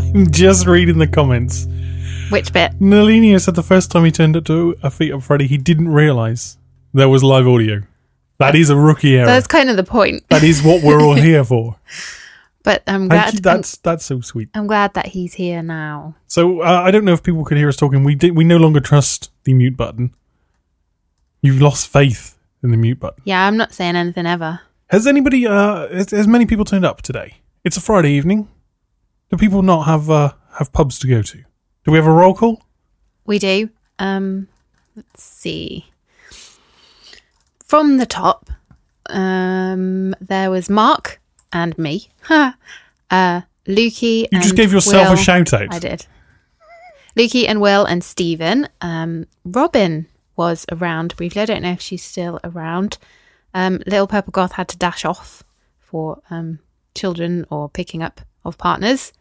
I'm just reading the comments. Which bit? Nalini said the first time he turned up to a Feet Up Friday, he didn't realise there was live audio. That is a rookie error. That's kind of the point. That is what we're all here for. But I'm glad that's so sweet. I'm glad that he's here now. So I don't know if people could hear us talking. We no longer trust the mute button. You've lost faith in the mute button. Yeah, I'm not saying anything ever. Has anybody? Has many people turned up today? It's a Friday evening. Do people not have pubs to go to? Do we have a roll call? We do. Let's see. From the top, there was Mark and me. Lukey. You just gave yourself Will. a shout out. I did. Lukey and Will and Stephen. Robin was around briefly. I don't know if she's still around. Little Purple Goth had to dash off for children or picking up of partners.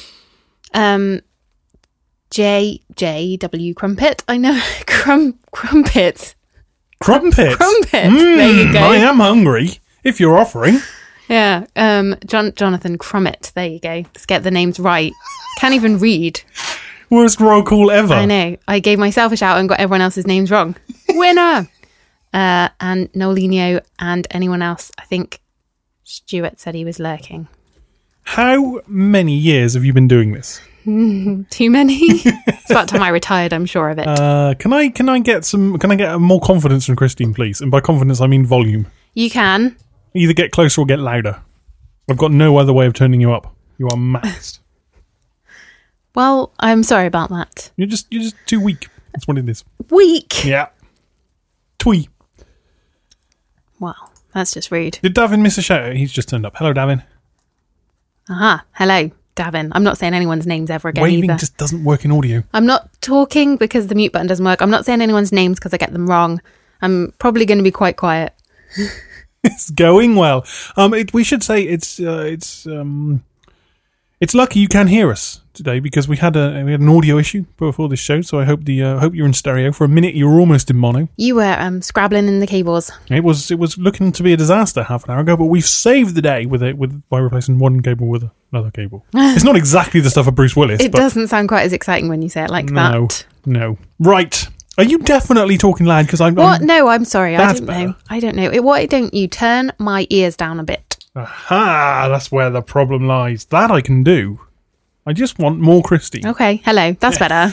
JW Crumpet. I know. Crumpet. Crumpet. There you go. I am hungry. If you're offering. Yeah. Jonathan Crummett. There you go. Let's get the names right. Can't even read. Worst roll call ever. I know. I gave myself a shout and got everyone else's names wrong. Winner! And Nolinho and anyone else. I think Stuart said he was lurking. How many years have you been doing this? Too many. It's about time I retired, I'm sure of it. Can I get more confidence from Christine, please? And by confidence I mean volume. You can. Either get closer or get louder. I've got no other way of turning you up. You are maxed. Well, I'm sorry about that. You're just too weak. That's what it is. Weak? Yeah. Twee. Wow, that's just rude. Did Davin miss a shout out? He's just turned up. Hello, Davin. Aha. Hello, Davin. I'm not saying anyone's names ever again Waving either. just doesn't work in audio. I'm not talking because the mute button doesn't work. I'm not saying anyone's names because I get them wrong. I'm probably going to be quite quiet. It's going well. We should say it's lucky you can hear us today because we had an audio issue before this show. So I hope hope you're in stereo. For a minute, you were almost in mono. You were scrabbling in the cables. It was looking to be a disaster half an hour ago, but we've saved the day by replacing one cable with another cable. It's not exactly the stuff of Bruce Willis. It doesn't sound quite as exciting when you say it like that. No. Right. Are you definitely talking loud? Because What? No, I'm sorry. I don't better. know. I don't know. Why don't you turn my ears down a bit? Aha! That's where the problem lies. That I can do. I just want more Christine. Okay. Hello. That's better.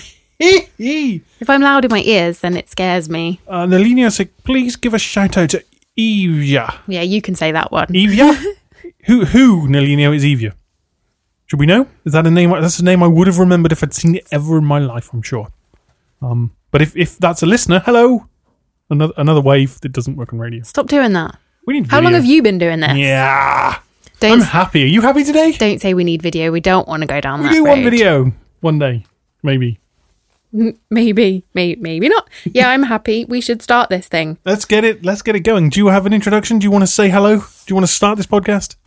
If I'm loud in my ears, then it scares me. Nalina said, please give a shout out to Evia. Yeah, you can say that one. Evia? Who, Nalina, is Evia? Should we know? Is that a name? That's a name I would have remembered if I'd seen it ever in my life, I'm sure. But if that's a listener, hello. Another wave that doesn't work on radio. Stop doing that. We need video. How long have you been doing this? Yeah. I'm happy. Are you happy today? Don't say we need video. We don't want to go down that road. We do want video one day. Maybe. Maybe not. Yeah, I'm happy. We should start this thing. Let's get it going. Do you have an introduction? Do you want to say hello? Do you want to start this podcast?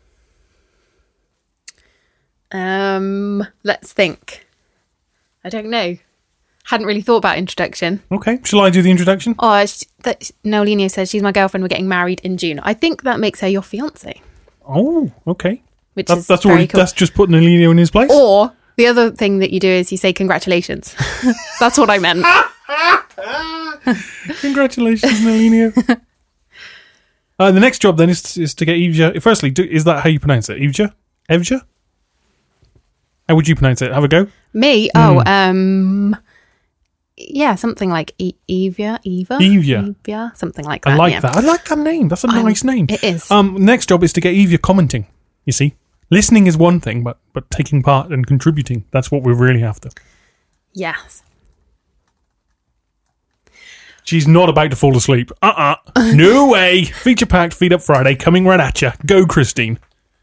Let's think. I don't know. Hadn't really thought about introduction. Okay. Shall I do the introduction? Oh, Nolinho says she's my girlfriend. We're getting married in June. I think that makes her your fiance. Oh, okay. That's very already cool. That's just putting Nalino in his place? Or the other thing that you do is you say congratulations. That's what I meant. Congratulations, Nalino. The next job then is to get Evja. Firstly, is that how you pronounce it? Evja? Evja? How would you pronounce it? Have a go. Me? Yeah, something like Evia, something like that. I like that. I like that name. That's a nice name. It is. Next job is to get Evia commenting. You see, listening is one thing, but taking part and contributing, that's what we're really after. Yes. She's not about to fall asleep. No way. Feature packed Feed Up Friday coming right at you. Go, Christine.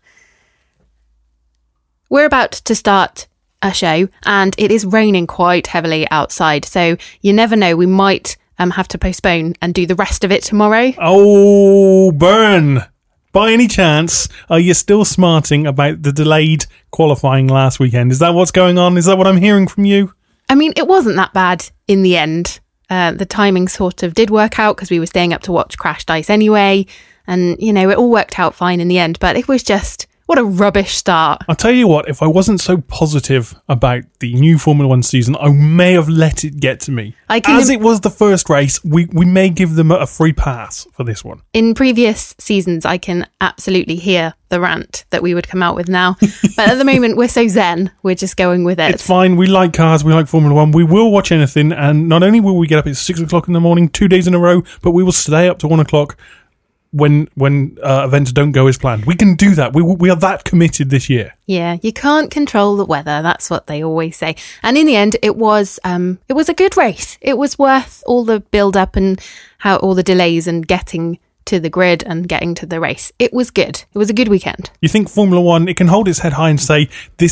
We're about to start a show and it is raining quite heavily outside, so you never know, we might have to postpone and do the rest of it tomorrow. Oh, burn. By any chance, are you still smarting about the delayed qualifying last weekend? Is that what's going on? Is that what I'm hearing from you? I mean, it wasn't that bad in the end. The timing sort of did work out because we were staying up to watch Crash Dice anyway, and it all worked out fine in the end, but it was just What a rubbish start. I'll tell you what, if I wasn't so positive about the new Formula One season, I may have let it get to me. As it was the first race, we may give them a free pass for this one. In previous seasons, I can absolutely hear the rant that we would come out with now. But at the moment, we're so zen. We're just going with it. It's fine. We like cars. We like Formula One. We will watch anything. And not only will we get up at 6 o'clock in the morning, 2 days in a row, but we will stay up to 1 o'clock when events don't go as planned. We can do that. We are that committed this year. Yeah, you can't control the weather. That's what they always say. And in the end, it was a good race. It was worth all the build up and how all the delays and getting to the grid and getting to the race. It was good. It was a good weekend. You think Formula One, it can hold its head high and say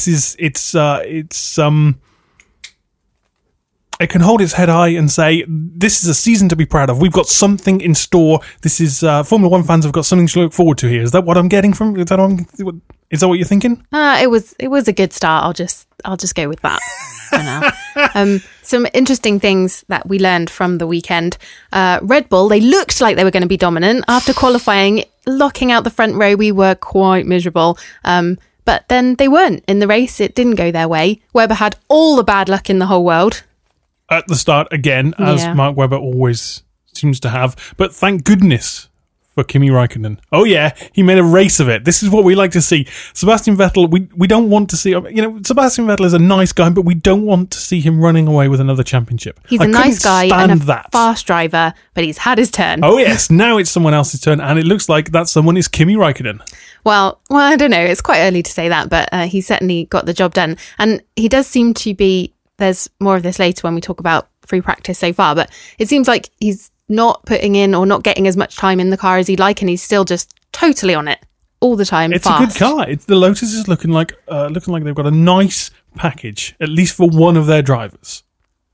it can hold its head high and say, this is a season to be proud of. We've got something in store. This is Formula One fans have got something to look forward to here. Is that what I'm getting from? Is that what you're thinking? It was a good start. I'll just go with that for now. Some interesting things that we learned from the weekend. Red Bull, they looked like they were going to be dominant after qualifying, locking out the front row. We were quite miserable. But then they weren't in the race. It didn't go their way. Webber had all the bad luck in the whole world. At the start again, as Mark Webber always seems to have. But thank goodness for Kimi Räikkönen. Oh yeah, he made a race of it. This is what we like to see. Sebastian Vettel, we don't want to see... Sebastian Vettel is a nice guy, but we don't want to see him running away with another championship. He's a nice guy and a fast driver, but he's had his turn. Oh yes, now it's someone else's turn, and it looks like that someone is Kimi Räikkönen. Well, I don't know. It's quite early to say that, but he certainly got the job done. And he does seem to be... There's more of this later when we talk about free practice so far, but it seems like he's not putting in or not getting as much time in the car as he'd like, and he's still just totally on it all the time. It's fast. a good car. The Lotus is looking like they've got a nice package, at least for one of their drivers.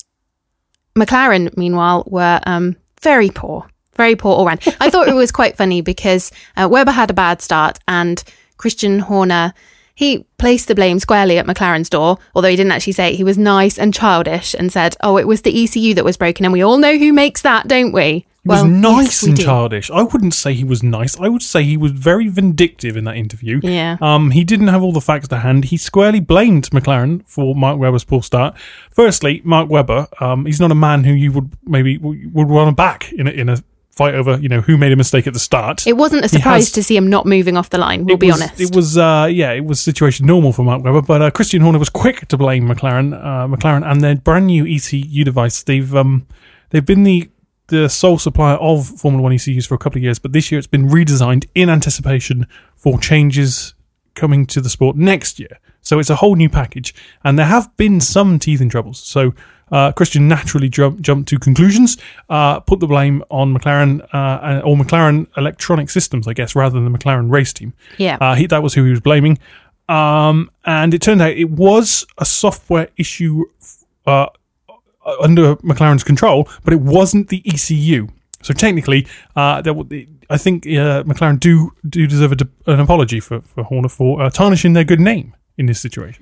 McLaren, meanwhile, were very poor all round. I thought it was quite funny because Webber had a bad start and Christian Horner, he placed the blame squarely at McLaren's door, although he didn't actually say it. He was nice and childish and said, it was the ECU that was broken, and we all know who makes that, don't we? He was nice and childish. I wouldn't say he was nice. I would say he was very vindictive in that interview. Yeah. He didn't have all the facts to hand. He squarely blamed McLaren for Mark Webber's poor start. Firstly, Mark Webber, he's not a man who you would run back in a fight over, who made a mistake at the start. It wasn't a surprise to see him not moving off the line, we'll be honest. It was situation normal for Mark Webber, but Christian Horner was quick to blame McLaren and their brand new ECU device. They've been the sole supplier of Formula One ECUs for a couple of years, but this year it's been redesigned in anticipation for changes coming to the sport next year. So it's a whole new package, and there have been some teething troubles. So Christian naturally jumped to conclusions, put the blame on McLaren or McLaren Electronic Systems, I guess, rather than the McLaren race team. Yeah, that was who he was blaming, and it turned out it was a software issue under McLaren's control, but it wasn't the ECU. So technically, I think McLaren do deserve an apology for Horner for tarnishing their good name in this situation.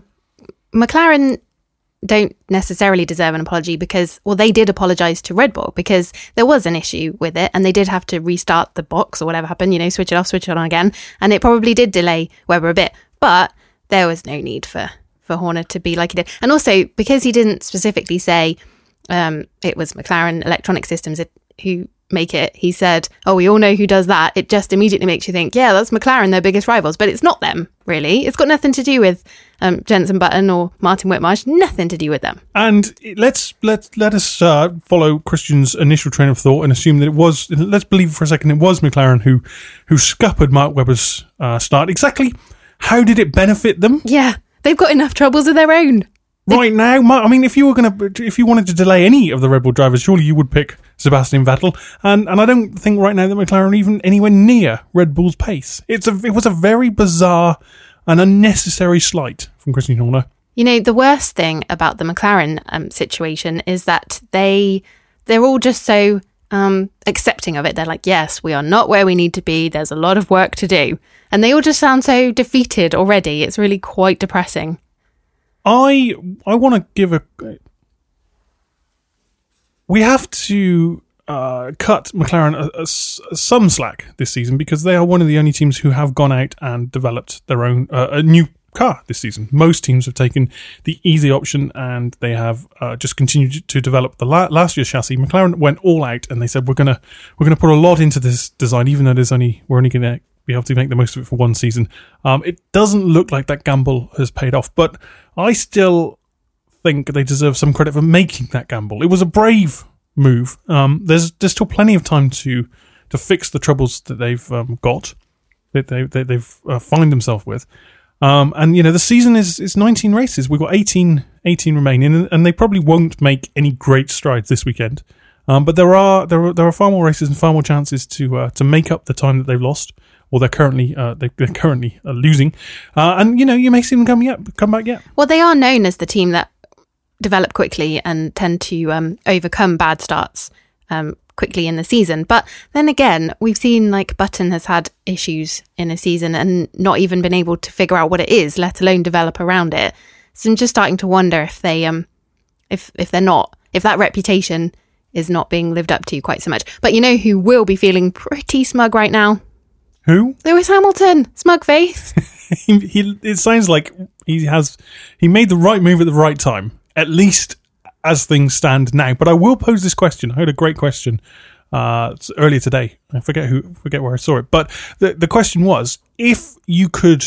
McLaren don't necessarily deserve an apology because, they did apologise to Red Bull because there was an issue with it and they did have to restart the box or whatever happened, switch it off, switch it on again, and it probably did delay Webber a bit, but there was no need for Horner to be like he did. And also, because he didn't specifically say it was McLaren Electronic Systems who make it, he said, we all know who does that. It just immediately makes you think, yeah, that's McLaren, their biggest rivals, but it's not them, really. It's got nothing to do with Jenson Button or Martin Whitmarsh, nothing to do with them. And let us follow Christian's initial train of thought and assume that let's believe for a second it was McLaren who scuppered Mark Webber's start. Exactly how did it benefit them? Yeah, they've got enough troubles of their own. Right now, if you wanted to delay any of the Red Bull drivers, surely you would pick Sebastian Vettel, and I don't think right now that McLaren are even anywhere near Red Bull's pace. It was a very bizarre and unnecessary slight from Christian Horner. The worst thing about the McLaren situation is that they're all just so accepting of it. They're like, yes, we are not where we need to be. There's a lot of work to do, and they all just sound so defeated already. It's really quite depressing. I want to give we have to cut McLaren some slack this season because they are one of the only teams who have gone out and developed their own a new car this season. Most teams have taken the easy option and they have just continued to develop the last year's chassis. McLaren went all out and they said we're gonna put a lot into this design, even though we're only gonna be able to make the most of it for one season. It doesn't look like that gamble has paid off, but I still think they deserve some credit for making that gamble. It was a brave move. There's still plenty of time to fix the troubles that they've got, that they've find themselves with. And the season is 19 races. We've got 18 remaining, and they probably won't make any great strides this weekend. But there are far more races and far more chances to make up the time that they've lost, or they're currently losing. And you may see them come back yet. Well, they are known as the team that develop quickly and tend to overcome bad starts quickly in the season. But then again, we've seen like Button has had issues in a season and not even been able to figure out what it is, let alone develop around it. So I'm just starting to wonder if they if that reputation is not being lived up to quite so much. But you know who will be feeling pretty smug right now? Who? Lewis Hamilton. Smug face. It sounds like he made the right move at the right time, at least as things stand now. But I will pose this question. I heard a great question earlier today. I forget where I saw it. But the question was, if you could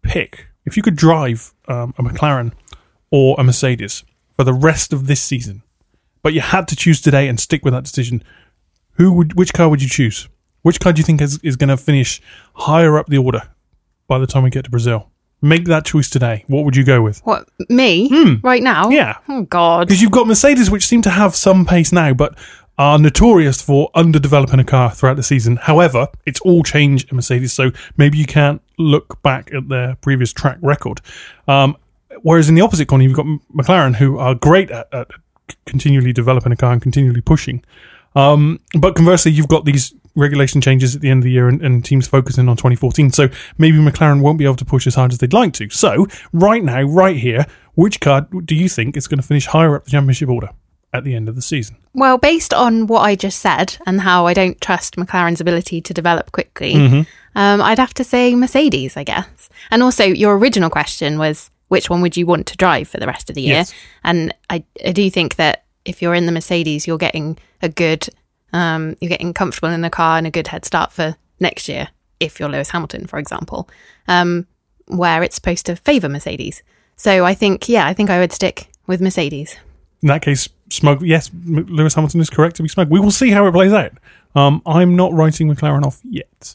drive a McLaren or a Mercedes for the rest of this season, but you had to choose today and stick with that decision, which car would you choose? Which car do you think is going to finish higher up the order by the time we get to Brazil? Make that choice today. What would you go with? What, me? Right now? Yeah. Oh, God. Because you've got Mercedes, which seem to have some pace now, but are notorious for underdeveloping a car throughout the season. However, it's all change in Mercedes, so maybe you can't look back at their previous track record. Whereas in the opposite corner, you've got McLaren, who are great at continually developing a car and continually pushing. But conversely, you've got these regulation changes at the end of the year and teams focusing on 2014. So maybe McLaren won't be able to push as hard as they'd like to. So right now, right here, which car do you think is going to finish higher up the championship order at the end of the season? Well, based on what I just said and how I don't trust McLaren's ability to develop quickly, I'd have to say Mercedes, I guess. And also, your original question was, which one would you want to drive for the rest of the year? Yes. And I do think that if you're in the Mercedes, you're getting you're getting comfortable in the car and a good head start for next year, if you're Lewis Hamilton, for example, where it's supposed to favour Mercedes. So I think I would stick with Mercedes. In that case, smug. Yes, Lewis Hamilton is correct to be smug. We will see how it plays out. I'm not writing McLaren off yet.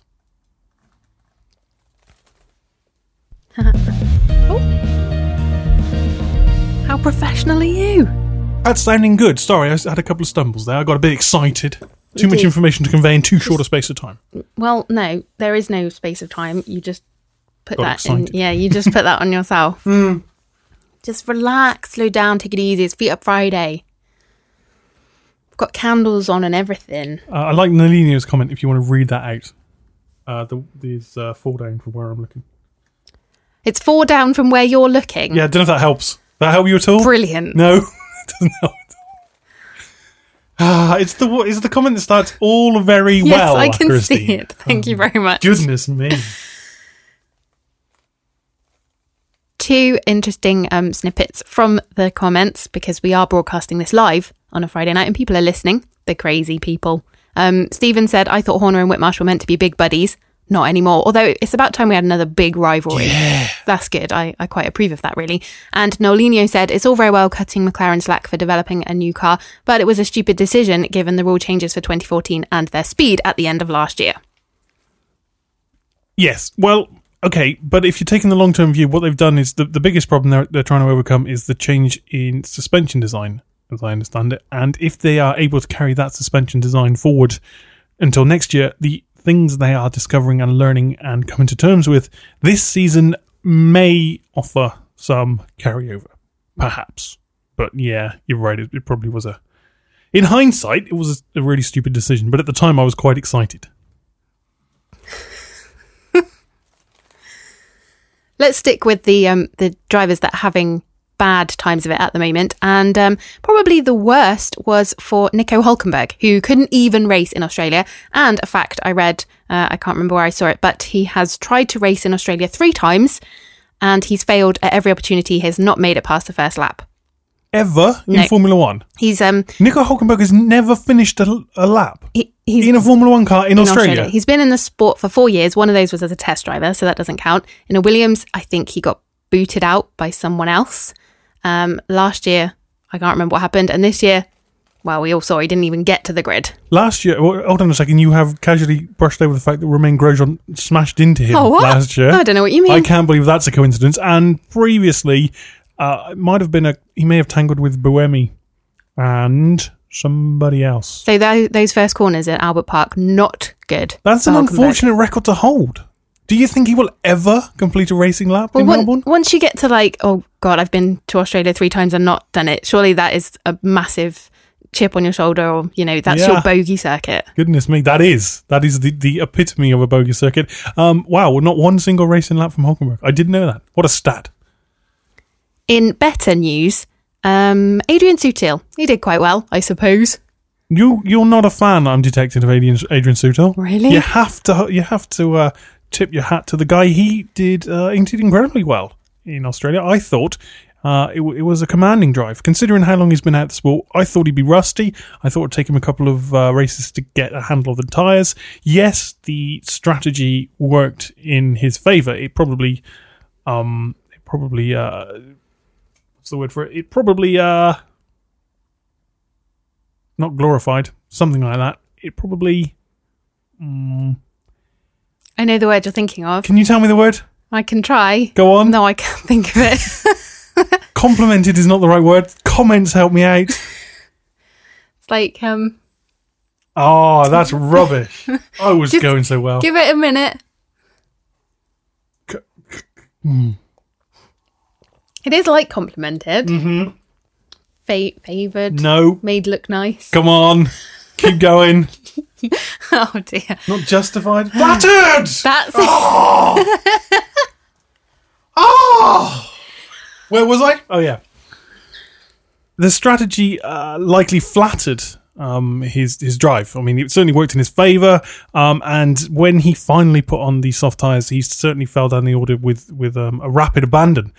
Oh. How professional are you? That's sounding good. Sorry, I had a couple of stumbles there. I got a bit excited. Too much information to convey in too short a space of time. Well, no, there is no space of time. You just put Got that excited. in. Yeah, you just put that on yourself. Just relax, slow down, take it easy. It's Feet Up Friday. We've got candles on and everything. I like Nalino's comment if you want to read that out. These fall down from where I'm looking. It's 4 down from where you're looking. Yeah, I don't know if that helps. Does that help you at all? Brilliant. No, it doesn't help at all. It's the comment that starts all very Yes, well, I can Christine. see it. Thank you very much. Goodness me. 2 interesting snippets from the comments, because we are broadcasting this live on a Friday night and people are listening. The crazy people. Stephen said, I thought Horner and Whitmarsh were meant to be big buddies. Not anymore. Although it's about time we had another big rivalry. Yeah. That's good. I quite approve of that, really. And Nolinho said, it's all very well cutting McLaren slack for developing a new car, but it was a stupid decision given the rule changes for 2014 and their speed at the end of last year. Yes. Well, okay, but if you're taking the long-term view, what they've done is the biggest problem they're trying to overcome is the change in suspension design, as I understand it. And if they are able to carry that suspension design forward until next year, the things they are discovering and learning and coming to terms with this season may offer some carryover, perhaps. But yeah, you're right. It probably was in hindsight, it was a really stupid decision. But at the time, I was quite excited. Let's stick with the drivers that having bad times of it at the moment. And probably the worst was for Nico Hülkenberg, who couldn't even race in Australia. And a fact I read, I can't remember where I saw it, but he has tried to race in Australia 3 times and he's failed at every opportunity. He has not made it past the first lap. Ever in Formula One? He's Nico Hülkenberg has never finished a lap he's in a Formula One car in Australia. He's been in the sport for 4 years. One of those was as a test driver, so that doesn't count. In a Williams, I think he got booted out by someone else. Last year, I can't remember what happened. And this year, well, we all saw he didn't even get to the grid. Last year, hold on a second, you have casually brushed over the fact that Romain Grosjean smashed into him last year. I don't know what you mean. I can't believe that's a coincidence. And previously, it might have been he may have tangled with Buemi and somebody else. So those first corners at Albert Park, not good. That's an unfortunate record to hold. Do you think he will ever complete a racing lap in Melbourne? Once you get to like, oh God, I've been to Australia 3 times and not done it, surely that is a massive chip on your shoulder, or, that's your bogey circuit. Goodness me, that is the epitome of a bogey circuit. Wow, not one single racing lap from Hülkenberg. I didn't know that. What a stat. In better news, Adrian Sutil, he did quite well, I suppose. You're not a fan, I'm detecting, of Adrian Sutil. Really? You have to tip your hat to the guy. He did incredibly well in Australia. I thought it was a commanding drive. Considering how long he's been out of the sport, I thought he'd be rusty. I thought it'd take him a couple of races to get a handle of the tyres. Yes, the strategy worked in his favour. It probably what's the word for it? It probably not glorified, something like that. It probably I know the word you're thinking of. Can you tell me the word? I can try. Go on. No, I can't think of it. Complimented is not the right word. Comments help me out. It's like Oh, that's rubbish. I was going so well. Give it a minute. It is like complimented. Mm-hmm. Favoured. No. Made look nice. Come on. Keep going. Oh dear. Not justified. Flattered! That's Oh! Oh! Where was I? Oh, yeah. The strategy likely flattered his drive. I mean, it certainly worked in his favour. And when he finally put on the soft tyres, he certainly fell down the order with a rapid abandon.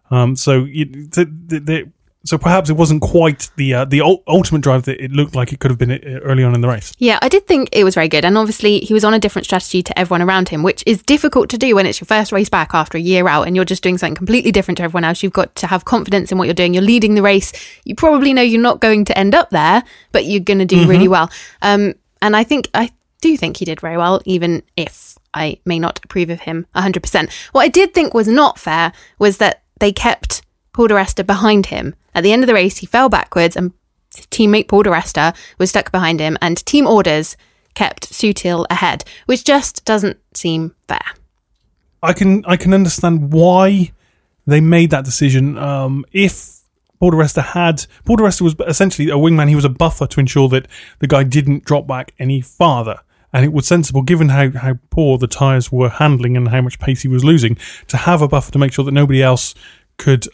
So perhaps it wasn't quite the ultimate drive that it looked like it could have been early on in the race. Yeah, I did think it was very good. And obviously he was on a different strategy to everyone around him, which is difficult to do when it's your first race back after a year out and you're just doing something completely different to everyone else. You've got to have confidence in what you're doing. You're leading the race. You probably know you're not going to end up there, but you're going to do really well. And I do think he did very well, even if I may not approve of him 100%. What I did think was not fair was that they kept Paul di Resta behind him. At the end of the race, he fell backwards and teammate Paul di Resta was stuck behind him and team orders kept Sutil ahead, which just doesn't seem fair. I can understand why they made that decision. If Paul di Resta was essentially a wingman, he was a buffer to ensure that the guy didn't drop back any farther. And it was sensible, given how poor the tyres were handling and how much pace he was losing, to have a buffer to make sure that nobody else could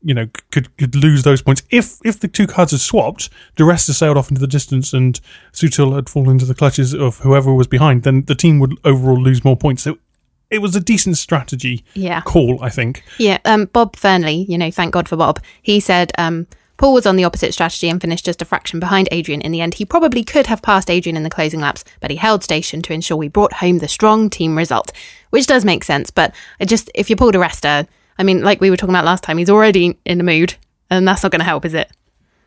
lose those points. If the two cars had swapped, di Resta sailed off into the distance and Sutil had fallen into the clutches of whoever was behind, then the team would overall lose more points. So it was a decent strategy call, I think. Yeah, Bob Fernley, thank God for Bob. He said Paul was on the opposite strategy and finished just a fraction behind Adrian in the end. He probably could have passed Adrian in the closing laps, but he held station to ensure we brought home the strong team result, which does make sense. But if you're Paul di Resta, I mean, like we were talking about last time, he's already in the mood, and that's not going to help, is it?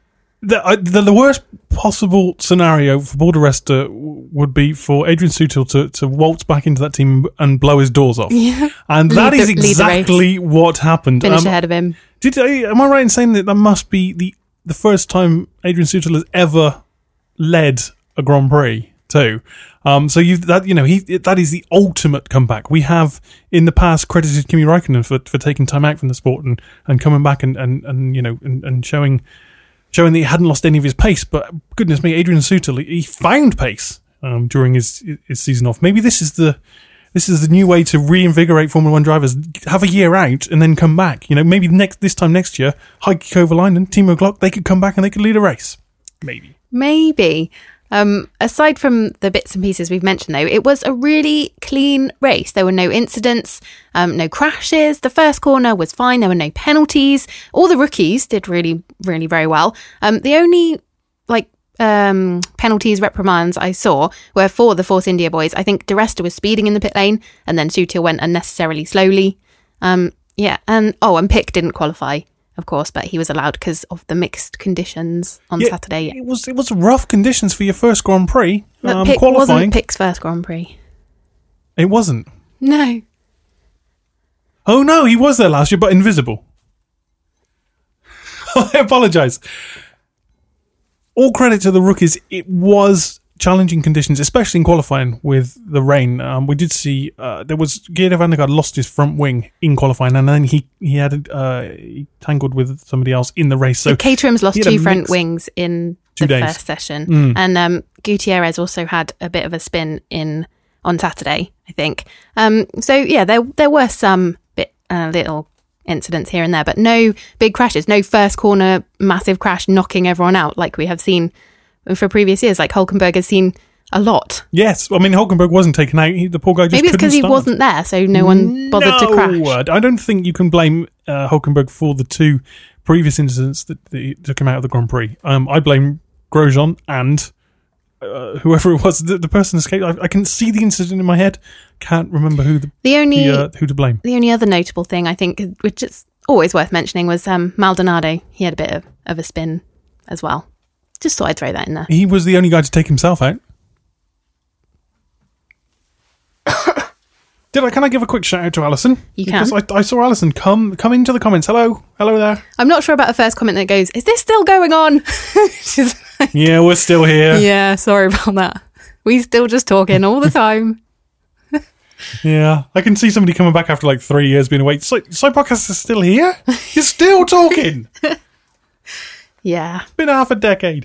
The worst possible scenario for Paul di Resta would be for Adrian Sutil to waltz back into that team and blow his doors off. Yeah. And that is exactly what happened. Finish ahead of him. Am I right in saying that must be the first time Adrian Sutil has ever led a Grand Prix too? That is the ultimate comeback. We have in the past credited Kimi Räikkönen for taking time out from the sport and coming back and showing that he hadn't lost any of his pace. But goodness me, Adrian Sutil, he found pace during his season off. Maybe this is the this is the new way to reinvigorate Formula One drivers. Have a year out and then come back. You know, maybe this time next year, Heikki Kovalainen, Timo Glock, they could come back and they could lead a race. Maybe. Aside from the bits and pieces we've mentioned, though, it was a really clean race. There were no incidents, no crashes. The first corner was fine. There were no penalties. All the rookies did really, really very well. The only penalties, reprimands I saw were for the Force India boys. I think De Resta was speeding in the pit lane, and then Sutil went unnecessarily slowly. And Pick didn't qualify, of course, but he was allowed because of the mixed conditions on Saturday. It was rough conditions for your first Grand Prix. But Pick qualifying wasn't Pick's first Grand Prix. It wasn't. No. Oh no, he was there last year, but invisible. I apologise. All credit to the rookies. It was challenging conditions, especially in qualifying with the rain. We did see Geert van der Garde lost his front wing in qualifying, and then he tangled with somebody else in the race. So Caterham's lost two front wings in the first session, and Gutierrez also had a bit of a spin on Saturday, I think. There were some little incidents here and there, but no big crashes, no first corner massive crash knocking everyone out like we have seen for previous years. Like Hulkenberg has seen a lot. Yes, I mean Hulkenberg wasn't taken out. The poor guy just maybe it's because he wasn't there, so no one bothered to crash. I don't think you can blame Hulkenberg for the two previous incidents that took him out of the Grand Prix. I blame Grosjean and whoever it was. The person escaped. I can see the incident in my head. Can't remember who to blame. The only other notable thing I think, which is always worth mentioning, was Maldonado. He had a bit of a spin as well. Just thought I'd throw that in there. He was the only guy to take himself out. Can I give a quick shout out to Alison? You can. Because I saw Alison come into the comments. Hello there. I'm not sure about the first comment that goes, "Is this still going on?" She's like, yeah, we're still here. Yeah, sorry about that. We still just talking all the time. Yeah, I can see somebody coming back after like 3 years being away. So podcast is still here? You're still talking? Yeah. It's been half a decade.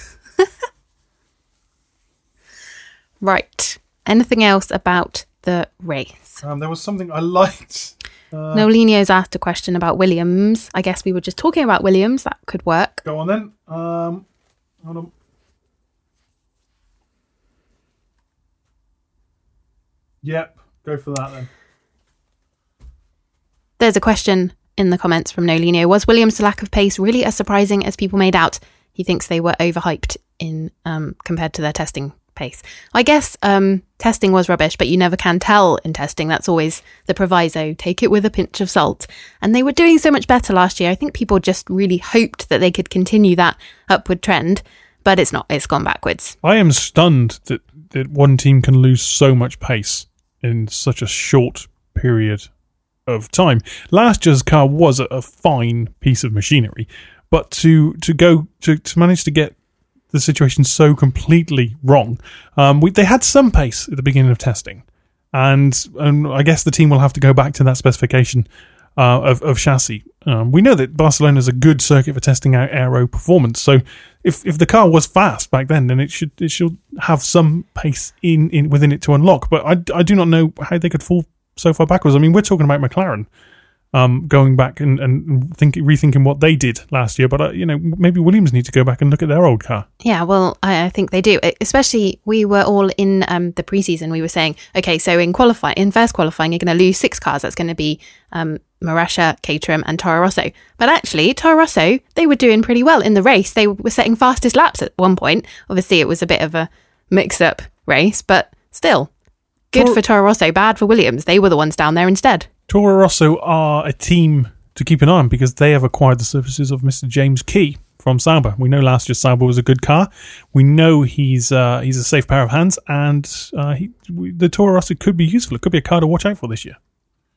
Right. Anything else about the race? There was something I liked. Nolinio's asked a question about Williams. I guess we were just talking about Williams. That could work. Go on then. Hold on. Yep, go for that then. There's a question in the comments from Nolinio. Was Williams' lack of pace really as surprising as people made out? He thinks they were overhyped in compared to their testing pace. I guess testing was rubbish, but you never can tell in testing. That's always the proviso. Take it with a pinch of salt. And they were doing so much better last year. I think people just really hoped that they could continue that upward trend, but it's not. It's gone backwards. I am stunned that one team can lose so much pace in such a short period of time. Last year's car was a fine piece of machinery, but to manage to get the situation so completely wrong, they had some pace at the beginning of testing, and I guess the team will have to go back to that specification of chassis. We know that Barcelona is a good circuit for testing out aero performance, so if the car was fast back then it should have some pace in within it to unlock. But I do not know how they could fall so far backwards. I mean, we're talking about McLaren going back and rethinking what they did last year, but maybe Williams need to go back and look at their old car. Yeah, well, I think they do. Especially, we were all in the preseason. We were saying, okay, so in first qualifying, you're going to lose 6 cars. That's going to be Marussia, Caterham, and Toro Rosso. But actually, Toro Rosso, they were doing pretty well in the race. They were setting fastest laps at one point. Obviously, it was a bit of a mix-up race, but still, good for Toro Rosso, bad for Williams. They were the ones down there instead. Toro Rosso are a team to keep an eye on because they have acquired the services of Mr. James Key from Sauber. We know last year Sauber was a good car. We know he's a safe pair of hands, and the Toro Rosso could be useful. It could be a car to watch out for this year.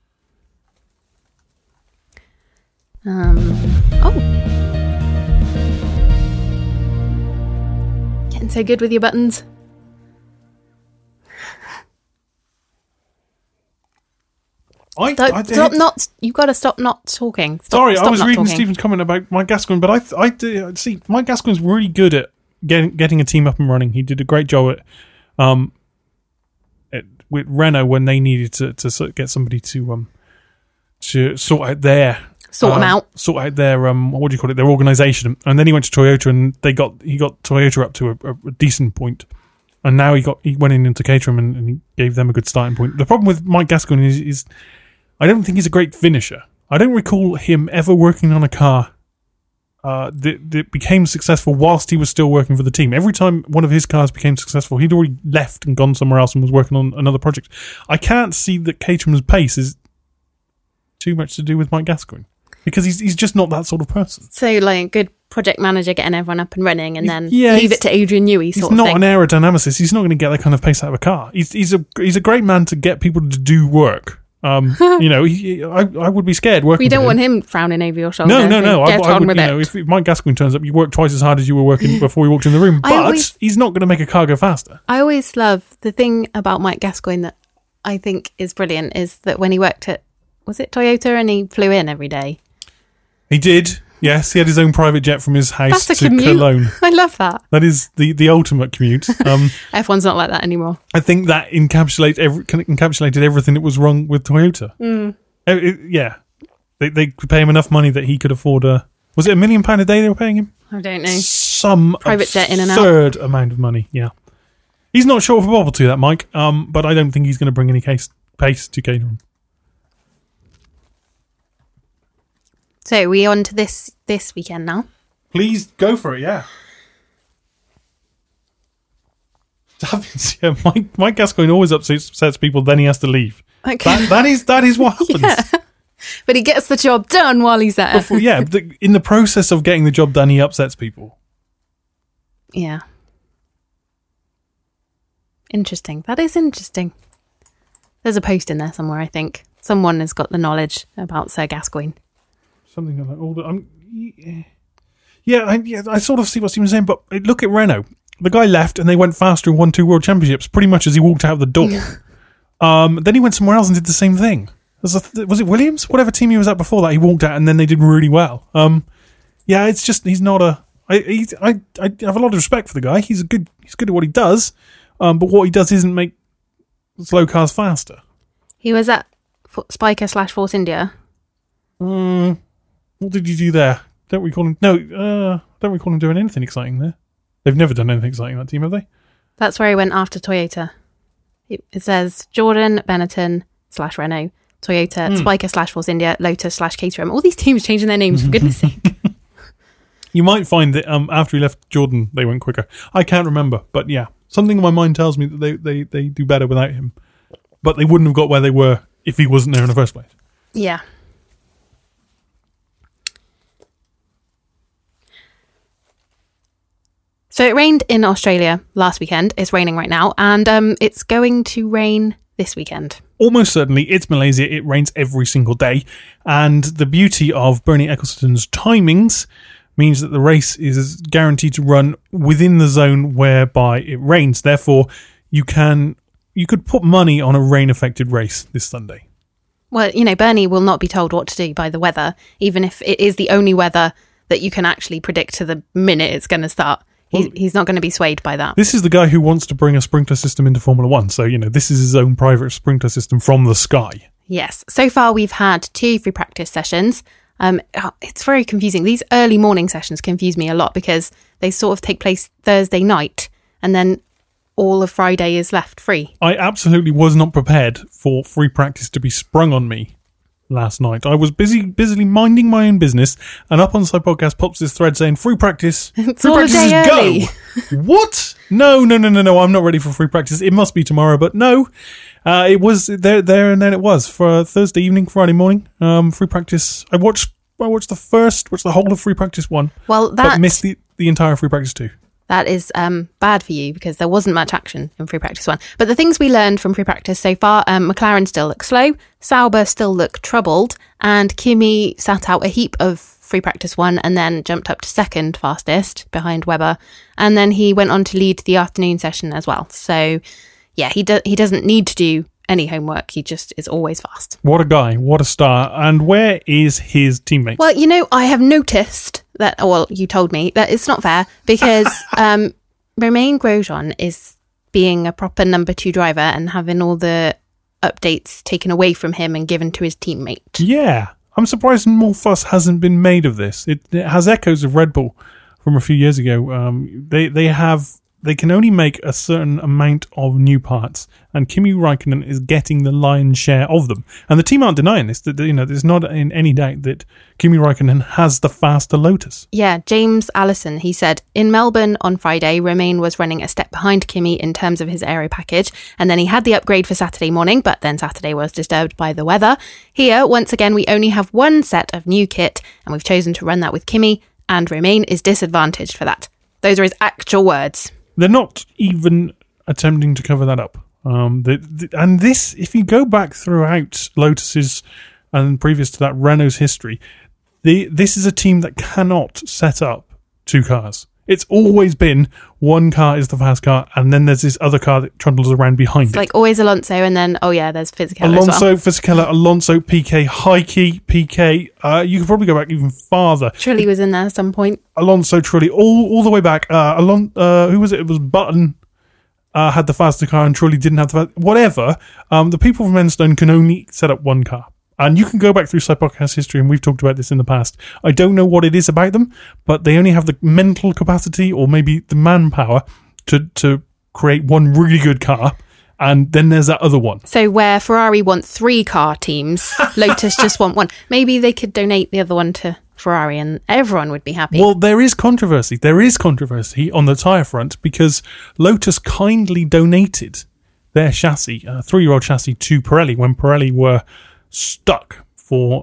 Getting so good with your buttons. You've got to stop not talking. Sorry, I was reading Stephen's comment about Mike Gascoigne, but I see Mike Gascoigne's really good at getting a team up and running. He did a great job at with Renault when they needed to sort of get somebody to sort out their them out. sort out their what do you call it, their organisation, and then he went to Toyota and he got Toyota up to a decent point, and now he went into Caterham and he gave them a good starting point. The problem with Mike Gascoigne is I don't think he's a great finisher. I don't recall him ever working on a car that became successful whilst he was still working for the team. Every time one of his cars became successful, he'd already left and gone somewhere else and was working on another project. I can't see that Caterham's pace is too much to do with Mike Gascoigne, because he's just not that sort of person. So, like, a good project manager getting everyone up and running and then Yeah, leave it to Adrian Newey sort of thing. He's not an aerodynamicist. He's not going to get that kind of pace out of a car. He's a great man to get people to do work. You know, I would be scared working. We don't with want him frowning over your shoulder. No. Get I on would, with you it. know, if Mike Gascoigne turns up, you work twice as hard as you were working before you walked in the room. But he's not going to make a car go faster. I always love the thing about Mike Gascoigne that I think is brilliant is that when he worked at, was it Toyota, and he flew in every day. He did. Yes, he had his own private jet from his house That's to a commute. Cologne. I love that. That is the ultimate commute. F1's not like that anymore. I think that encapsulated everything that was wrong with Toyota. Yeah, they could pay him enough money that he could afford was it £1 million a day they were paying him? I don't know. Some Private jet in and out. absurd amount of money. Yeah, he's not short of a bobble to that, Mike. But I don't think he's going to bring any pace to Caterham. So we on to this weekend now. Please go for it. Yeah. Yeah, Mike Gascoigne always upsets people. Then he has to leave. Okay. That is what happens. Yeah. But he gets the job done while he's there. In the process of getting the job done, he upsets people. Yeah. Interesting. That is interesting. There's a post in there somewhere, I think. Someone has got the knowledge about Sir Gascoigne. Something like that. I sort of see what Stephen's saying, but look at Renault. The guy left and they went faster and won 2 world championships pretty much as he walked out the door. Then he went somewhere else and did the same thing. Was it Williams? Whatever team he was at before that, he walked out and then they did really well. It's just he's not a. I have a lot of respect for the guy. He's good at what he does, but what he does isn't make slow cars faster. He was at Spiker/Force India. What did you do there? Don't recall him. No, don't recall him doing anything exciting there. They've never done anything exciting in that team, have they? That's where he went after Toyota. It says Jordan, Benetton/Renault, Toyota, Spiker/Force India, Lotus/Caterham. All these teams changing their names, for goodness sake. You might find that after he left Jordan, they went quicker. I can't remember, but yeah. Something in my mind tells me that they do better without him. But they wouldn't have got where they were if he wasn't there in the first place. Yeah. So it rained in Australia last weekend. It's raining right now, and it's going to rain this weekend. Almost certainly. It's Malaysia. It rains every single day. And the beauty of Bernie Ecclestone's timings means that the race is guaranteed to run within the zone whereby it rains. Therefore, you could put money on a rain-affected race this Sunday. Well, Bernie will not be told what to do by the weather, even if it is the only weather that you can actually predict to the minute it's going to start. He's not going to be swayed by that. This is the guy who wants to bring a sprinkler system into Formula One. So, this is his own private sprinkler system from the sky. Yes. So far, we've had 2 free practice sessions. It's very confusing. These early morning sessions confuse me a lot because they sort of take place Thursday night and then all of Friday is left free. I absolutely was not prepared for free practice to be sprung on me last night. I was busily minding my own business, and up on Side Podcast pops this thread saying free practice. It's free all practice a day is early. Go. What? No. I'm not ready for free practice. It must be tomorrow, but no. It was there, and then it was for Thursday evening, Friday morning. Free practice. I watched the whole of free practice 1. Well, but missed the entire free practice 2. That is bad for you because there wasn't much action in free practice 1. But the things we learned from free practice so far, McLaren still look slow, Sauber still look troubled, and Kimi sat out a heap of free practice 1 and then jumped up to second fastest behind Webber. And then he went on to lead the afternoon session as well. So, yeah, he doesn't need to do any homework. He just is always fast. What a guy. What a star. And where is his teammate? Well, I have noticed that, you told me that it's not fair because Romain Grosjean is being a proper number 2 driver and having all the updates taken away from him and given to his teammate. Yeah. I'm surprised more fuss hasn't been made of this. It has echoes of Red Bull from a few years ago. They can only make a certain amount of new parts, and Kimi Räikkönen is getting the lion's share of them. And the team aren't denying this. That there's not in any doubt that Kimi Räikkönen has the faster Lotus. Yeah, James Allison, he said, in Melbourne on Friday, Romain was running a step behind Kimi in terms of his aero package, and then he had the upgrade for Saturday morning, but then Saturday was disturbed by the weather. Here, once again, we only have one set of new kit, and we've chosen to run that with Kimi, and Romain is disadvantaged for that. Those are his actual words. They're not even attempting to cover that up. And this, if you go back throughout Lotus's and previous to that Renault's history, this is a team that cannot set up 2 cars. It's always been one car is the fast car, and then there's this other car that trundles around behind it's it. Like always Alonso, and then, there's Fisichella Alonso, as well. Fisichella, Alonso, Piquet, Heikki, Piquet. You could probably go back even farther. Trulli was in there at some point. Alonso, Trulli, all the way back. Who was it? It was Button had the faster car, and Trulli didn't have the fast. Whatever. The people from Enstone can only set up one car. And you can go back through Cypodcast history, and we've talked about this in the past. I don't know what it is about them, but they only have the mental capacity or maybe the manpower to create one really good car, and then there's that other one. So where Ferrari want 3 car teams, Lotus just want one. Maybe they could donate the other one to Ferrari and everyone would be happy. Well, there is controversy. There is controversy on the tyre front because Lotus kindly donated their chassis, a 3-year-old chassis, to Pirelli when Pirelli were stuck for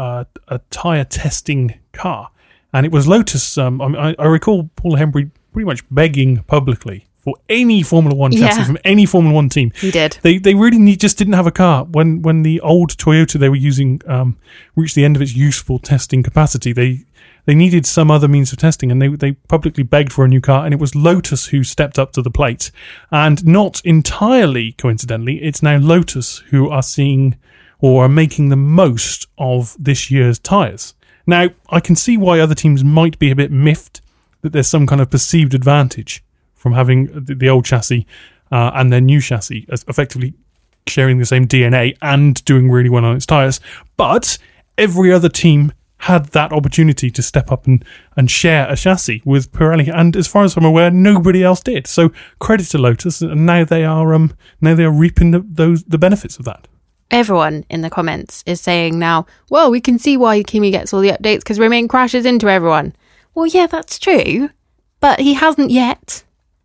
a tyre testing car. And it was Lotus, I recall Paul Hembry pretty much begging publicly for any Formula 1 chassis from any Formula 1 team. He did. They really just didn't have a car. When the old Toyota they were using reached the end of its useful testing capacity, they needed some other means of testing, and they publicly begged for a new car, and it was Lotus who stepped up to the plate. And not entirely coincidentally, it's now Lotus who are seeing or are making the most of this year's tyres. Now, I can see why other teams might be a bit miffed that there's some kind of perceived advantage from having the old chassis and their new chassis as effectively sharing the same DNA and doing really well on its tyres. But every other team had that opportunity to step up and share a chassis with Pirelli, and as far as I'm aware, nobody else did. So credit to Lotus, and now they are reaping the benefits of that. Everyone in the comments is saying now, well, we can see why Kimi gets all the updates because Romain crashes into everyone. Well, yeah, that's true, but he hasn't yet.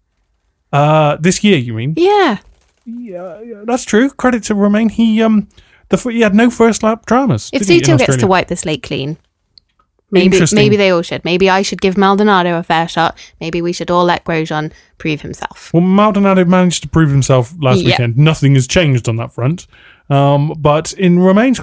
This year, you mean? Yeah. Yeah, that's true. Credit to Romain. He had no first lap dramas. If Zutil gets to wipe the slate clean, maybe they all should. Maybe I should give Maldonado a fair shot. Maybe we should all let Grosjean prove himself. Well, Maldonado managed to prove himself last weekend. Nothing has changed on that front. But in Romain's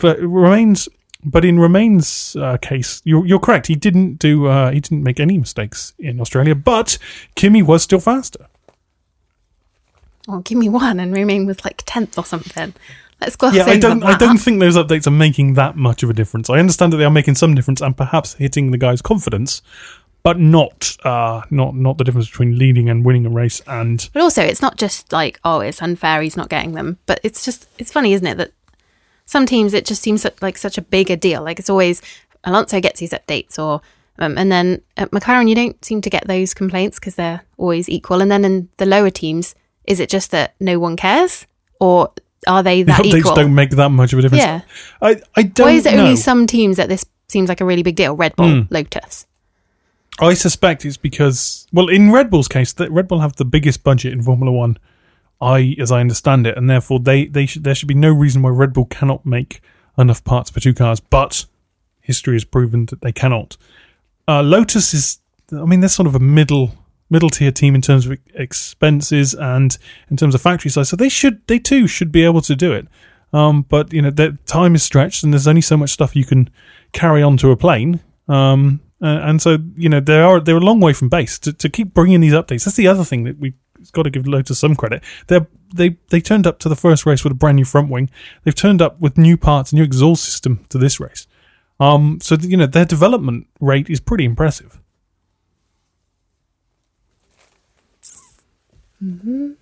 case, you're correct. He didn't make any mistakes in Australia, but Kimi was still faster. Oh, Kimi won, and Romain was like 10th or something. Let's go. Yeah, I don't think those updates are making that much of a difference. I understand that they are making some difference and perhaps hitting the guy's confidence, but not the difference between leading and winning a race. But also, it's not just like, oh, it's unfair, he's not getting them. But it's funny, isn't it, that some teams it just seems like such a bigger deal. Like it's always Alonso gets these updates, or and then at McLaren you don't seem to get those complaints because they're always equal. And then in the lower teams, is it just that no one cares, or are they that the updates equal? Don't make that much of a difference. Yeah. I don't know. Why is it only some teams that this seems like a really big deal? Red Bull, Lotus. I suspect it's because, well, in Red Bull's case, that Red Bull have the biggest budget in Formula 1, as I understand it, and therefore there should be no reason why Red Bull cannot make enough parts for 2 cars, but history has proven that they cannot. Lotus is, they're sort of a middle tier team in terms of expenses and in terms of factory size, so they too should be able to do it. But their time is stretched, and there's only so much stuff you can carry onto a plane. And so, they're a long way from base to keep bringing these updates. That's the other thing that we've got to give Lotus some credit. They turned up to the first race with a brand new front wing. They've turned up with new parts, a new exhaust system to this race. So their development rate is pretty impressive. Mm-hmm.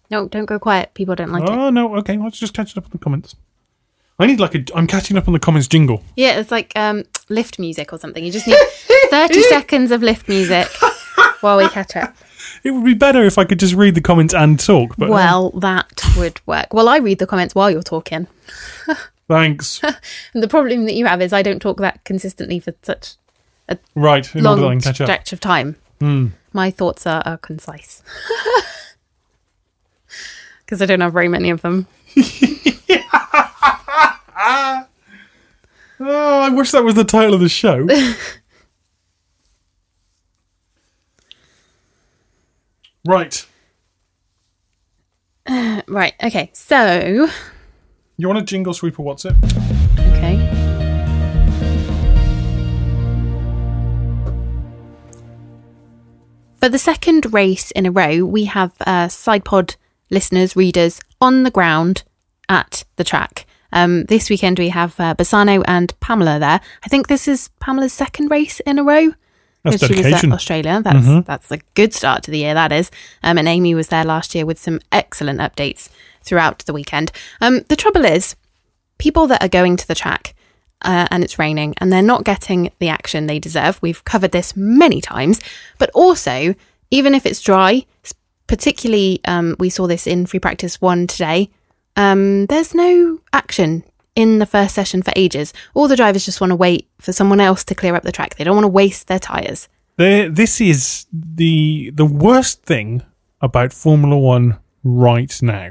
No, don't go quiet. People don't like it. Oh, no. Okay, let's just catch up on the comments. I need I'm catching up on the comments jingle. Yeah, it's like lift music or something. You just need 30 seconds of lift music while we catch up. It would be better if I could just read the comments and talk. But Well, that would work. Well, I read the comments while you're talking. Thanks. And the problem that you have is I don't talk that consistently for such Right, in order that I long can catch up. stretch of time. My thoughts are concise. Because I don't have very many of them. Oh, I wish that was the title of the show. Right. Right, okay, so... You want a jingle sweeper? What's it? Okay. For the second race in a row, we have SidePod listeners, readers on the ground at the track. This weekend we have Bassano and Pamela there. I think this is Pamela's second race in a row. That's She was dedication. at Australia. That's a good start to the year, that is. And Amy was there last year with some excellent updates throughout the weekend. The trouble is, people that are going to the track and it's raining and they're not getting the action they deserve. We've covered this many times. But also, even if it's dry, particularly we saw this in free practice 1 today, there's no action in the first session for ages. All the drivers just want to wait for someone else to clear up the track. They don't want to waste their tyres. This is the worst thing about Formula One right now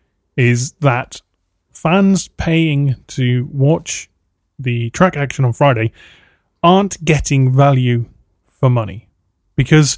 is that fans paying to watch the track action on Friday aren't getting value for money because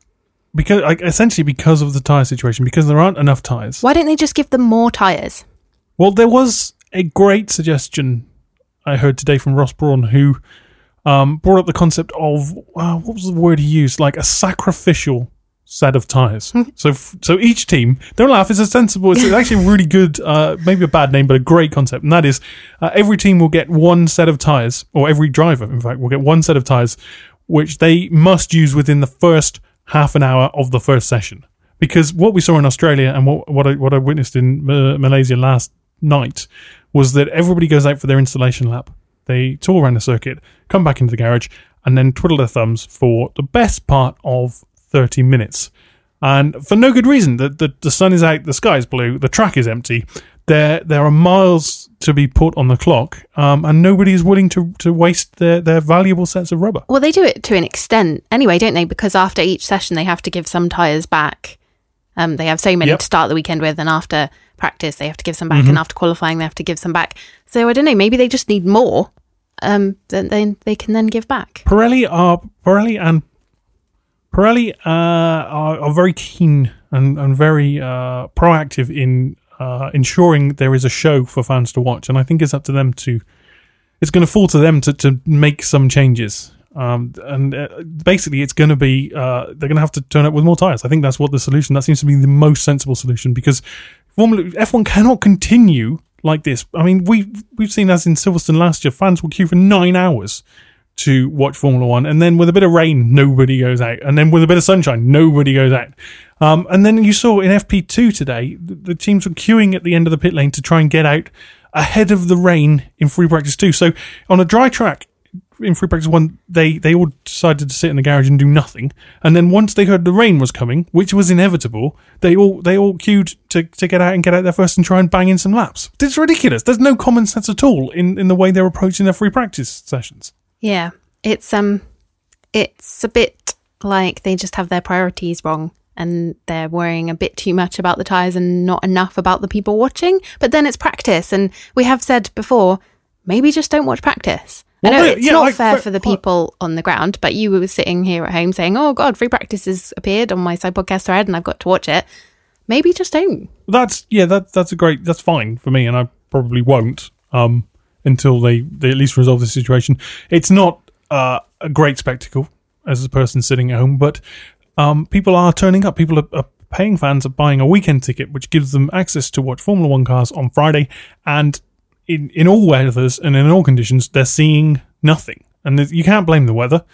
essentially because of the tyre situation, because there aren't enough tyres. Why don't they just give them more tyres? Well, there was a great suggestion I heard today from Ross Brawn, who brought up the concept of, what was the word he used? Like a sacrificial set of tyres. So each team, don't laugh, it's actually a really good, maybe a bad name, but a great concept. And that is, every team will get one set of tyres, or every driver, in fact, will get one set of tyres, which they must use within the first half an hour of the first session. Because what we saw in Australia and what I witnessed in Malaysia last night was that everybody goes out for their installation lap. They tour around the circuit, come back into the garage, and then twiddle their thumbs for the best part of 30 minutes. And for no good reason. The sun is out, the sky is blue, the track is empty. There are miles to be put on the clock, and nobody is willing to waste their valuable sets of rubber. Well, they do it to an extent anyway, don't they? Because after each session, they have to give some tyres back. They have so many to start the weekend with, and after practice, they have to give some back, and after qualifying, they have to give some back. So I don't know, maybe they just need more than they can then give back. Pirelli are very keen and very proactive in ensuring there is a show for fans to watch, and I think it's up to them it's going to fall to them to make some changes. Basically, it's going to be they're going to have to turn up with more tyres. I think that's what the solution. That seems to be the most sensible solution, because F1 cannot continue like this. I mean, we've seen, as in Silverstone last year, fans will queue for 9 hours to watch Formula One, and then with a bit of rain, nobody goes out, and then with a bit of sunshine, nobody goes out. And then you saw in FP2 today, the teams were queuing at the end of the pit lane to try and get out ahead of the rain in free practice 2. So on a dry track, in free practice 1, they all decided to sit in the garage and do nothing. And then once they heard the rain was coming, which was inevitable, they all queued to get out and get out there first and try and bang in some laps. It's ridiculous. There's no common sense at all in the way they're approaching their free practice sessions. Yeah, it's a bit like they just have their priorities wrong, and they're worrying a bit too much about the tyres and not enough about the people watching. But then it's practice, and we have said before, maybe just don't watch practice. I know it's not fair for the people on the ground, but you were sitting here at home saying, oh God, free practice has appeared on my side podcast thread and I've got to watch it. Maybe just don't. That's fine for me, and I probably won't until they at least resolve the situation. It's not a great spectacle as a person sitting at home, but people are turning up. People are paying fans, are buying a weekend ticket, which gives them access to watch Formula One cars on Friday, and in all weathers and in all conditions, they're seeing nothing. And you can't blame the weather.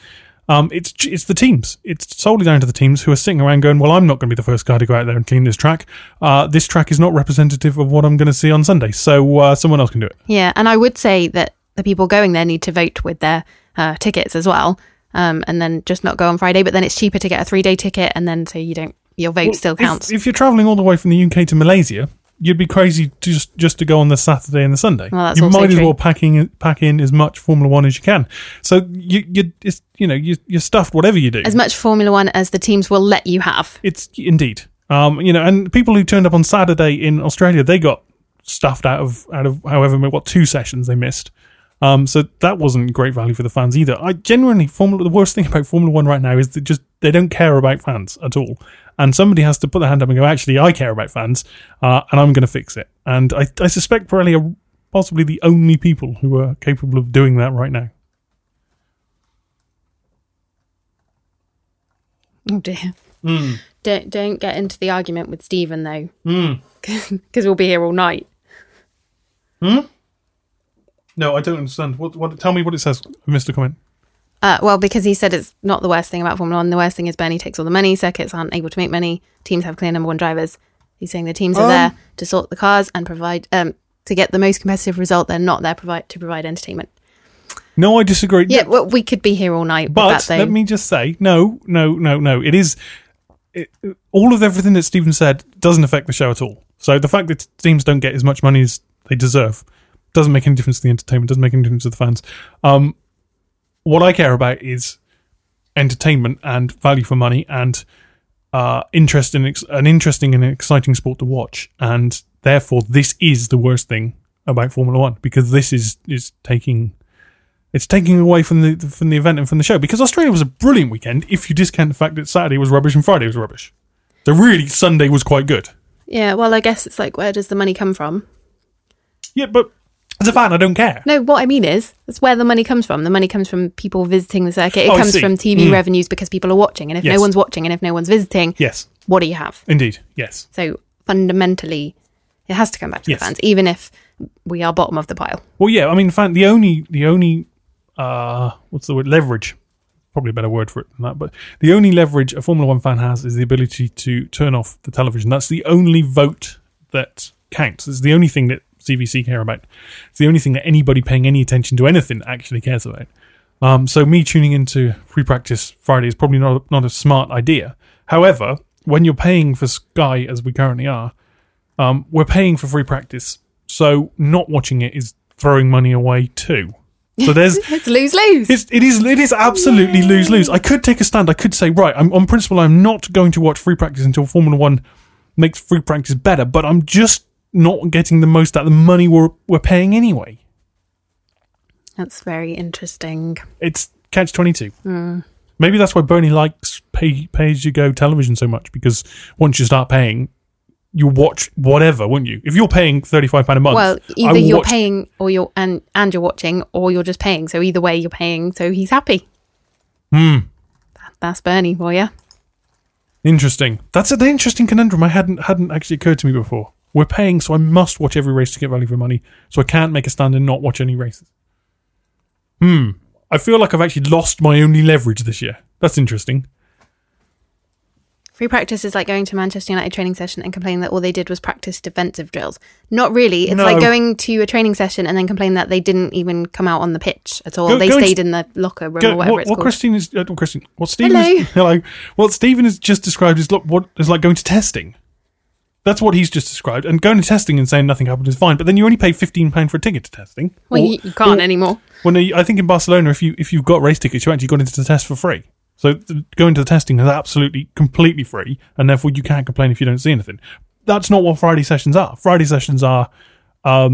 It's the teams. It's solely down to the teams who are sitting around going, well, I'm not going to be the first guy to go out there and clean this track. This track is not representative of what I'm going to see on Sunday, so someone else can do it. Yeah, and I would say that the people going there need to vote with their tickets as well, and then just not go on Friday. But then it's cheaper to get a 3-day ticket, and then so your vote still counts. If you're travelling all the way from the UK to Malaysia, you'd be crazy just to go on the Saturday and the Sunday. Well, that's you also might as true. well pack in as much Formula One as you can. So you're stuffed whatever you do. As much Formula One as the teams will let you have. It's indeed. And people who turned up on Saturday in Australia, they got stuffed out of however 2 sessions they missed. So that wasn't great value for the fans either. I genuinely, the worst thing about Formula One right now is that they don't care about fans at all. And somebody has to put their hand up and go, actually, I care about fans, and I'm going to fix it. And I suspect Pirelli are possibly the only people who are capable of doing that right now. Oh dear. Don't get into the argument with Stephen though, because we'll be here all night. No, I don't understand. What? Tell me what it says. I missed a comment. Well, because he said it's not the worst thing about Formula One. The worst thing is Bernie takes all the money. Circuits aren't able to make money. Teams have clear number one drivers. He's saying the teams are there to sort the cars and provide to get the most competitive result. They're not there to provide entertainment. No, I disagree. Yeah, well, we could be here all night. But with that, let me just say, no. It is all of everything that Stephen said doesn't affect the show at all. So the fact that teams don't get as much money as they deserve doesn't make any difference to the entertainment. Doesn't make any difference to the fans. What I care about is entertainment and value for money and an interesting and exciting sport to watch. And therefore, this is the worst thing about Formula One, because this is taking away from the event and from the show. Because Australia was a brilliant weekend if you discount the fact that Saturday was rubbish and Friday was rubbish. So really, Sunday was quite good. Yeah, well, I guess it's like, where does the money come from? Yeah, but as a fan, I don't care. No, what I mean is, that's where the money comes from. The money comes from people visiting the circuit. It comes from TV revenues because people are watching. And if no one's watching and if no one's visiting, what do you have? Indeed, yes. So fundamentally, it has to come back to the fans, even if we are bottom of the pile. Well, yeah, I mean, the only what's the word? Leverage. Probably a better word for it than that. But the only leverage a Formula One fan has is the ability to turn off the television. That's the only vote that counts. It's the only thing that CVC care about. It's the only thing that anybody paying any attention to anything actually cares about. So me tuning into free practice Friday is probably not a smart idea. However, when you're paying for Sky, as we currently are, we're paying for free practice. So not watching it is throwing money away too. So there's it's lose-lose. It is absolutely lose-lose. I could take a stand. I could say, right, on principle, I'm not going to watch free practice until Formula One makes free practice better, but I'm just not getting the most out of the money we're paying anyway. That's very interesting. It's catch-22. Maybe that's why Bernie likes pay-as-you-go television so much, because once you start paying, you watch whatever, won't you? If you're paying £35 a month, well, either you're paying or you're and you're watching, or you're just paying. So either way, you're paying. So he's happy. That's Bernie for you. Interesting. That's an interesting conundrum. I hadn't actually occurred to me before. We're paying, so I must watch every race to get value for money. So I can't make a stand and not watch any races. I feel like I've actually lost my only leverage this year. That's interesting. Free practice is like going to Manchester United training session and complaining that all they did was practice defensive drills. Not really. It's like going to a training session and then complaining that they didn't even come out on the pitch at all. They stayed in the locker room or whatever it's called. What Stephen has just described is what is like going to testing. That's what he's just described. And going to testing and saying nothing happened is fine. But then you only pay £15 for a ticket to testing. Well, you can't anymore. Well, no, I think in Barcelona, if you've got race tickets, you actually got into the test for free. So going to the testing is absolutely, completely free, and therefore you can't complain if you don't see anything. That's not what Friday sessions are. Friday sessions are a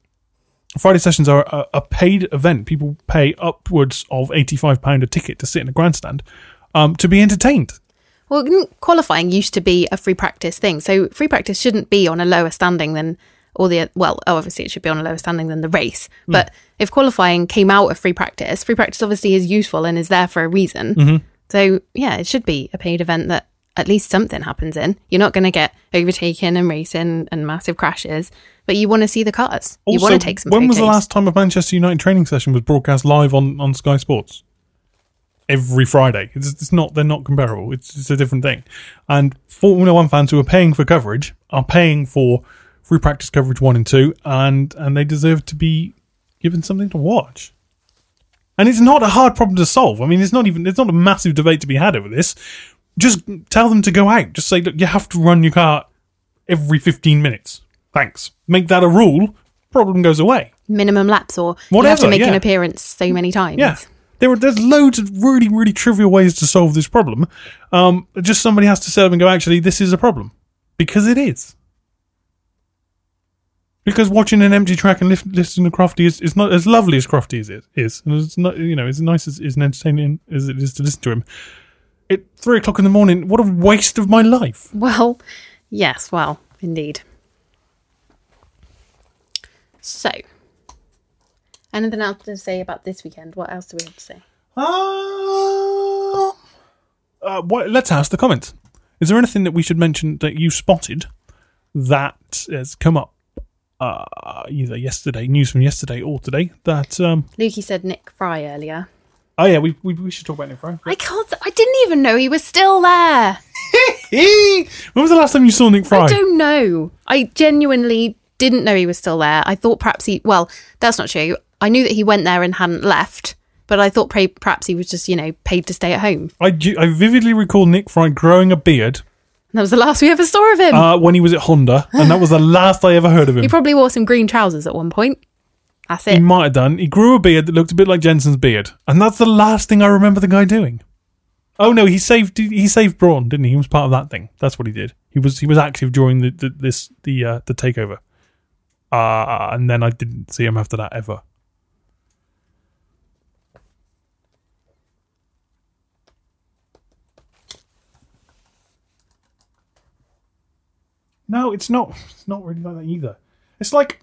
paid event. People pay upwards of £85 a ticket to sit in a grandstand to be entertained. Well, qualifying used to be a free practice thing, so free practice shouldn't be on a lower standing than obviously it should be on a lower standing than the race. But if qualifying came out of free practice obviously is useful and is there for a reason. Mm-hmm. So, yeah, it should be a paid event that at least something happens in. You're not going to get overtaken and racing and massive crashes, but you want to see the cars. Also, you want to take some when photos. was the last time a Manchester United training session was broadcast live on Sky Sports? every Friday. It's not. They're not comparable. It's a different thing. And Formula One fans who are paying for coverage are paying for free practice coverage 1 and 2, and they deserve to be given something to watch. And it's not a hard problem to solve. I mean, it's not a massive debate to be had over this. Just tell them to go out. Just say, look, you have to run your car every 15 minutes. Thanks. Make that a rule. Problem goes away. Minimum laps, or whatever, you have to make an appearance so many times. Yeah. There's loads of really, really trivial ways to solve this problem. Just somebody has to set up and go, actually, this is a problem. Because it is. Because watching an empty track and listening to Crofty is not as lovely as Crofty is. And it's not, as nice as entertaining as it is to listen to him. At 3 o'clock in the morning, what a waste of my life. Well, yes, indeed. So, anything else to say about this weekend? What else do we have to say? Let's ask the comments. Is there anything that we should mention that you spotted that has come up either yesterday, news from yesterday or today? That Lukey said Nick Fry earlier. Oh yeah, we should talk about Nick Fry. I didn't even know he was still there. When was the last time you saw Nick Fry? I don't know. I genuinely didn't know he was still there. I thought perhaps that's not true. I knew that he went there and hadn't left, but I thought perhaps he was just, paid to stay at home. I vividly recall Nick Fry growing a beard. That was the last we ever saw of him. When he was at Honda, and that was the last I ever heard of him. He probably wore some green trousers at one point. That's it. He might have done. He grew a beard that looked a bit like Jensen's beard, and that's the last thing I remember the guy doing. Oh no, he saved Braun, didn't he? He was part of that thing. That's what he did. He was active during the takeover. And then I didn't see him after that ever. No, it's not. It's not really like that either. It's like,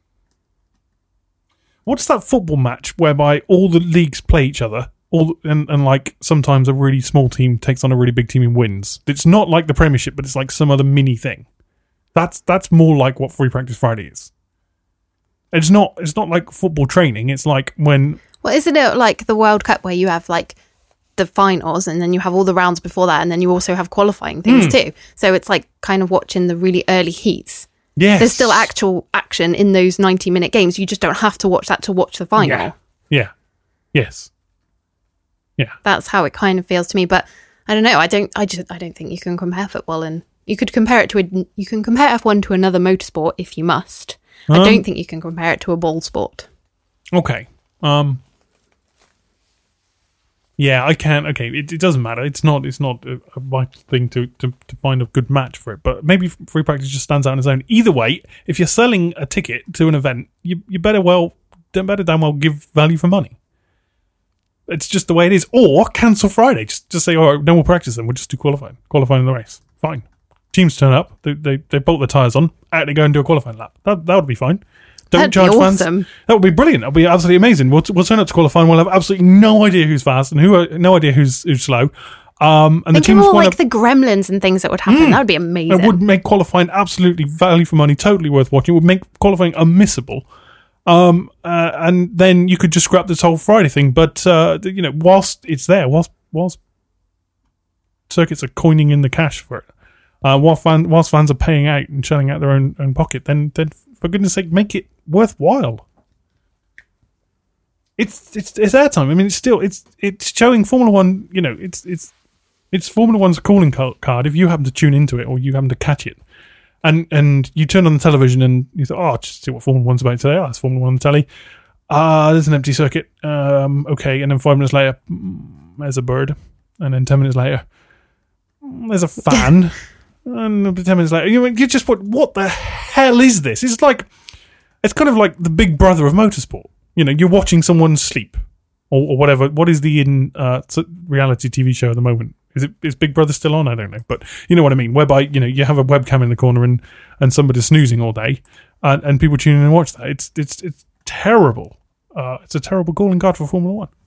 what's that football match whereby all the leagues play each other, and like sometimes a really small team takes on a really big team and wins. It's not like the Premiership, but it's like some other mini thing. That's more like what Free Practice Friday is. It's not like football training. It's like when... Well, isn't it like the World Cup where you have like the finals and then you have all the rounds before that and then you also have qualifying things too? So it's like kind of watching the really early heats. Yes. There's still actual action in those 90-minute games. You just don't have to watch that to watch the final. Yeah. Yes. Yeah. That's how it kind of feels to me. But I don't know. I don't think you can compare football, and you could compare it to you can compare F1 to another motorsport if you must. I don't think you can compare it to a ball sport. Okay. Yeah, I can. Okay, it doesn't matter. It's not a vital thing to find a good match for it. But maybe Free Practice just stands out on its own. Either way, if you're selling a ticket to an event, you better damn well give value for money. It's just the way it is. Or cancel Friday. Just say, all right, no more practice then. We'll just do qualifying in the race. Fine. Teams turn up, they bolt their tyres on, out they go and do a qualifying lap. That would be fine. Don't charge fans. Awesome. That would be brilliant. That would be absolutely amazing. We'll turn up to qualifying. We'll have absolutely no idea who's fast and no idea who's slow. And the teams more like the gremlins and things that would happen. That would be amazing. It would make qualifying absolutely value for money, totally worth watching. It would make qualifying unmissable. And then you could just scrap this whole Friday thing. But whilst it's there, whilst circuits are coining in the cash for it. Whilst fans are paying out and shelling out their own pocket, then for goodness sake, make it worthwhile. It's airtime. I mean, it's showing Formula One. It's Formula One's calling card. If you happen to tune into it or you happen to catch it, and you turn on the television and you thought, oh, just see what Formula One's about today. Oh, it's Formula One on the telly. There's an empty circuit. Okay, and then 5 minutes later, there's a bird, and then 10 minutes later, there's a fan. And 10 minutes later, you just what the hell is this? It's kind of like the Big Brother of motorsport. You're watching someone sleep or whatever. What is the reality TV show at the moment? Is Big Brother still on? I don't know, but you know what I mean. Whereby you have a webcam in the corner and somebody's snoozing all day, and people tune in and watch that. It's terrible. It's a terrible calling card for Formula One.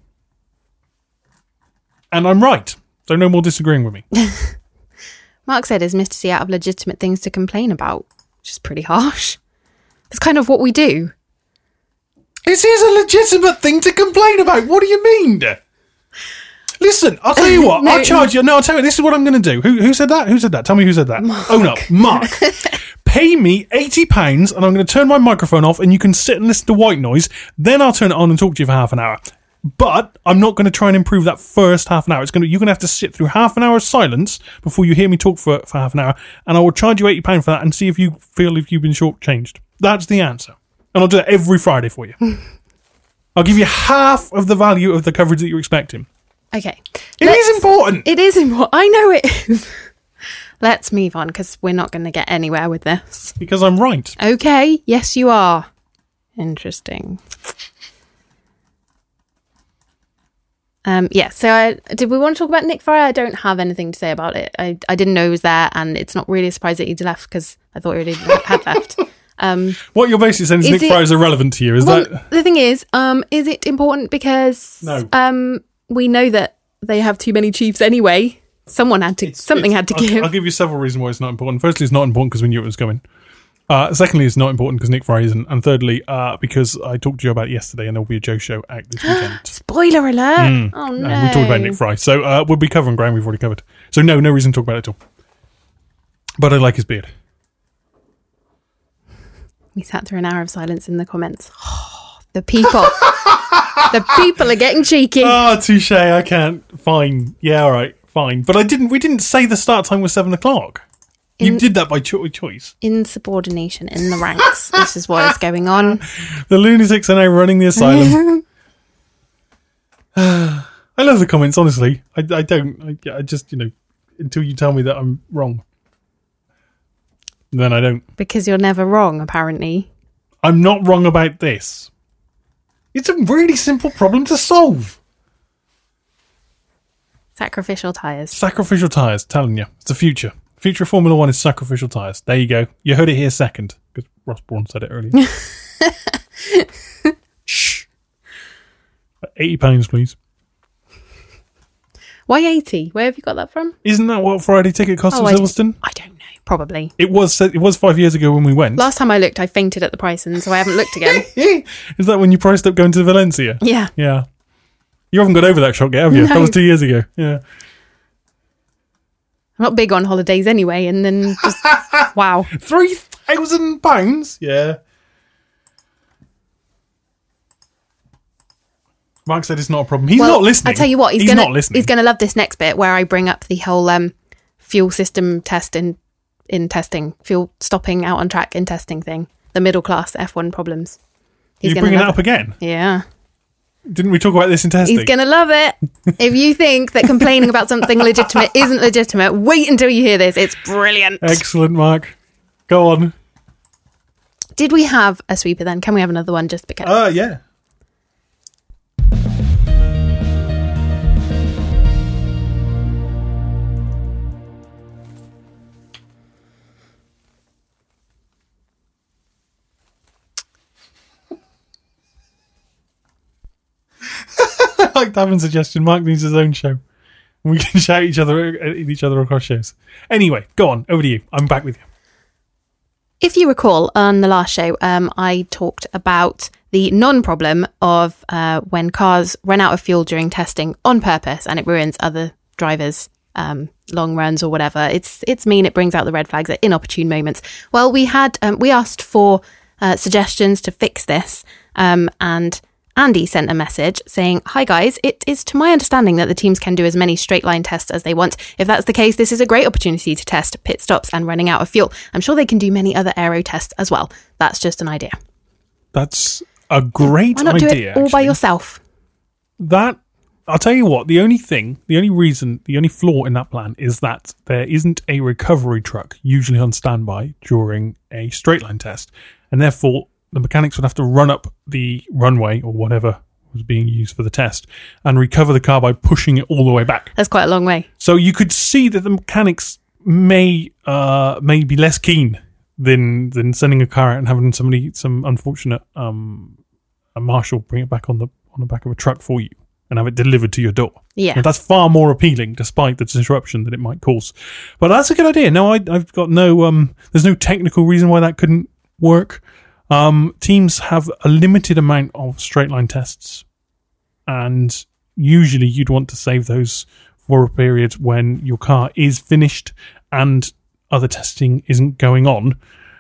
And I'm right, so no more disagreeing with me. Mark said is missed to see out of legitimate things to complain about, which is pretty harsh. It's kind of what we do. It is a legitimate thing to complain about. What do you mean? Listen, I'll tell you what. No. I'll charge you. No, I'll tell you. This is what I'm going to do. Who said that? Who said that? Tell me who said that. Mark. Oh no, Mark. Pay me £80 and I'm going to turn my microphone off and you can sit and listen to white noise. Then I'll turn it on and talk to you for half an hour. But I'm not going to try and improve that first half an hour. You're going to have to sit through half an hour of silence before you hear me talk for half an hour. And I will charge you £80 for that and see if you feel if you've been shortchanged. That's the answer. And I'll do that every Friday for you. I'll give you half of the value of the coverage that you're expecting. Okay. It is important. It is important. I know it is. Let's move on because we're not going to get anywhere with this. Because I'm right. Okay. Yes, you are. Interesting. So did we want to talk about Nick Fry? I don't have anything to say about it. I didn't know he was there, and it's not really a surprise that he'd left because I thought he already had left. What you're basically saying is Nick Fry is irrelevant to you, is that? The thing is it important because No. We know that they have too many chiefs anyway. Something had to give. I'll give you several reasons why it's not important. Firstly, it's not important because we knew it was coming. Secondly, it's not important because Nick Fry isn't. And thirdly, because I talked to you about it yesterday and there'll be a Joe show out this weekend. Spoiler alert! Oh, no. We talked about Nick Fry. So we'll be covering ground we've already covered. So no reason to talk about it at all. But I like his beard. We sat through an hour of silence in the comments. The people. The people are getting cheeky. Oh, touche. I can't. Fine. Yeah, all right. Fine. But we didn't say the start time was 7 o'clock. You did that by choice. Insubordination in the ranks. This is what is going on. The lunatics are now running the asylum. I love the comments, honestly. I don't. I just, until you tell me that I'm wrong. Then I don't. Because you're never wrong, apparently. I'm not wrong about this. It's a really simple problem to solve. Sacrificial tyres. Sacrificial tyres, telling you. It's the future. Future of Formula 1 is sacrificial tyres. There you go. You heard it here second. Because Ross Brawn said it earlier. Shh. £80, please. Why 80? Where have you got that from? Isn't that what Friday ticket cost in Silverstone? I don't know. Probably. It was 5 years ago when we went. Last time I looked, I fainted at the pricing, so I haven't looked again. Is that when you priced up going to Valencia? Yeah. Yeah. You haven't got over that shock yet, have you? No. That was 2 years ago. Yeah. I'm not big on holidays anyway, and then just, wow. £3,000? Yeah. Mark said it's not a problem. He's not listening. I tell you what, he's not listening. He's going to love this next bit where I bring up the whole fuel system test in testing, fuel stopping out on track in testing thing, the middle class F1 problems. You're bringing it up again? Yeah. Didn't we talk about this in testing? He's going to love it. If you think that complaining about something legitimate isn't legitimate, wait until you hear this. It's brilliant. Excellent, Mark. Go on. Did we have a sweeper then? Can we have another one just because? Yeah. I like to have a suggestion. Mark needs his own show. We can shout at each other across shows. Anyway, go on. Over to you. I'm back with you. If you recall, on the last show, I talked about the non-problem of when cars run out of fuel during testing on purpose and it ruins other drivers' long runs or whatever. It's mean, it brings out the red flags at inopportune moments. Well, we asked for suggestions to fix this, and Andy sent a message saying, "Hi guys, it is to my understanding that the teams can do as many straight line tests as they want. If that's the case, this is a great opportunity to test pit stops and running out of fuel. I'm sure they can do many other aero tests as well. That's just an idea." That's a great idea. Why not do it all by yourself? I'll tell you what, the only flaw in that plan is that there isn't a recovery truck usually on standby during a straight line test. And therefore, the mechanics would have to run up the runway or whatever was being used for the test and recover the car by pushing it all the way back. That's quite a long way. So you could see that the mechanics may be less keen than sending a car out and having some unfortunate a marshal bring it back on the back of a truck for you and have it delivered to your door. Yeah. And that's far more appealing despite the disruption that it might cause. But that's a good idea. No, I've got there's no technical reason why that couldn't work. Teams have a limited amount of straight line tests, and usually you'd want to save those for a period when your car is finished and other testing isn't going on.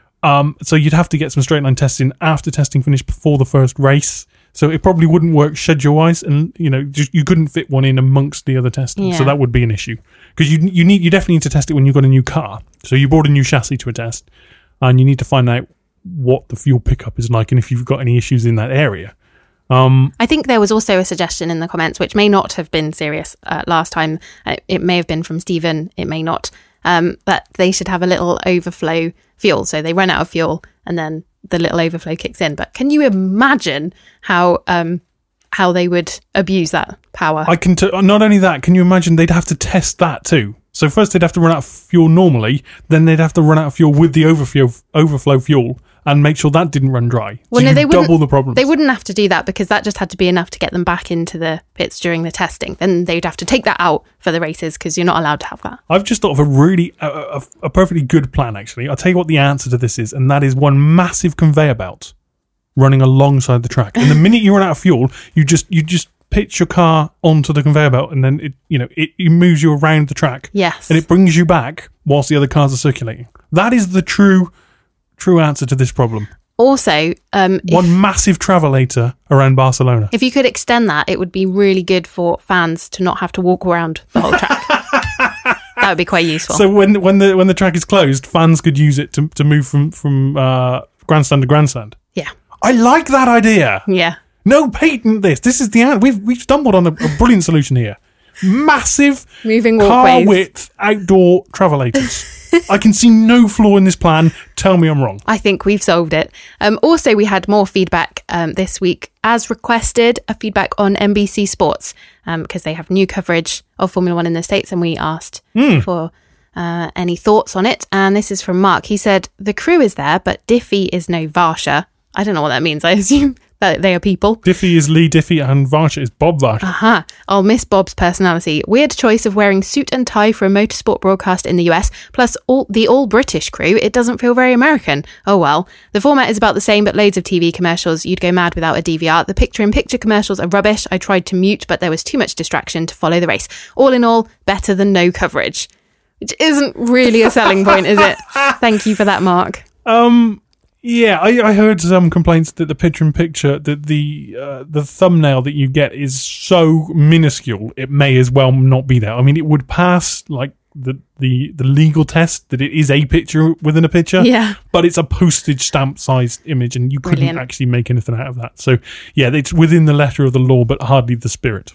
So you'd have to get some straight line testing after testing finished before the first race. So it probably wouldn't work schedule-wise, and you couldn't fit one in amongst the other testing. Yeah. So that would be an issue because you definitely need to test it when you've got a new car. So you brought a new chassis to a test, and you need to find out what the fuel pickup is like and if you've got any issues in that area. I think there was also a suggestion in the comments, which may not have been serious last time. It may have been from Stephen. It may not. That they should have a little overflow fuel. So they run out of fuel and then the little overflow kicks in. But can you imagine how they would abuse that power? I can. Not only that, can you imagine they'd have to test that too? So first they'd have to run out of fuel normally, then they'd have to run out of fuel with the overflow fuel and make sure that didn't run dry. Well, so no, they wouldn't. Double the problems. They wouldn't have to do that because that just had to be enough to get them back into the pits during the testing. Then they'd have to take that out for the races because you're not allowed to have that. I've just thought of a really a perfectly good plan. Actually, I'll tell you what the answer to this is, and that is one massive conveyor belt running alongside the track. And the minute you run out of fuel, you just pitch your car onto the conveyor belt, and then it moves you around the track. Yes, and it brings you back whilst the other cars are circulating. That is the true answer to this problem. Also, one massive travelator around Barcelona. If you could extend that, it would be really good for fans to not have to walk around the whole track. That would be quite useful. So when the track is closed, fans could use it to move from grandstand to grandstand. Yeah, I like that idea. Yeah. No, patent this. This is the answer. We've stumbled on a brilliant solution here. Massive moving car walkways. width outdoor travelators. I can see no flaw in this plan. Tell me I'm wrong. I think we've solved it. Also, we had more feedback this week, as requested, a feedback on NBC Sports, because they have new coverage of Formula One in the States, and we asked for any thoughts on it. And this is from Mark. He said, the crew is there, but Diffie is no Varsha. I don't know what that means. I assume that they are people. Diffie is Lee Diffie and Varsha is Bob Varsha. Aha. I'll miss Bob's personality. Weird choice of wearing suit and tie for a motorsport broadcast in the US, plus the all-British crew. It doesn't feel very American. Oh well. The format is about the same, but loads of TV commercials. You'd go mad without a DVR. The picture-in-picture commercials are rubbish. I tried to mute, but there was too much distraction to follow the race. All in all, better than no coverage. Which isn't really a selling point, is it? Thank you for that, Mark. Yeah, I heard some complaints that the picture-in-picture, that the thumbnail that you get is so minuscule, it may as well not be there. I mean, it would pass like the legal test that it is a picture within a picture, yeah, but it's a postage stamp-sized image, and you couldn't Brilliant. actually make anything out of that. So, yeah, it's within the letter of the law, but hardly the spirit.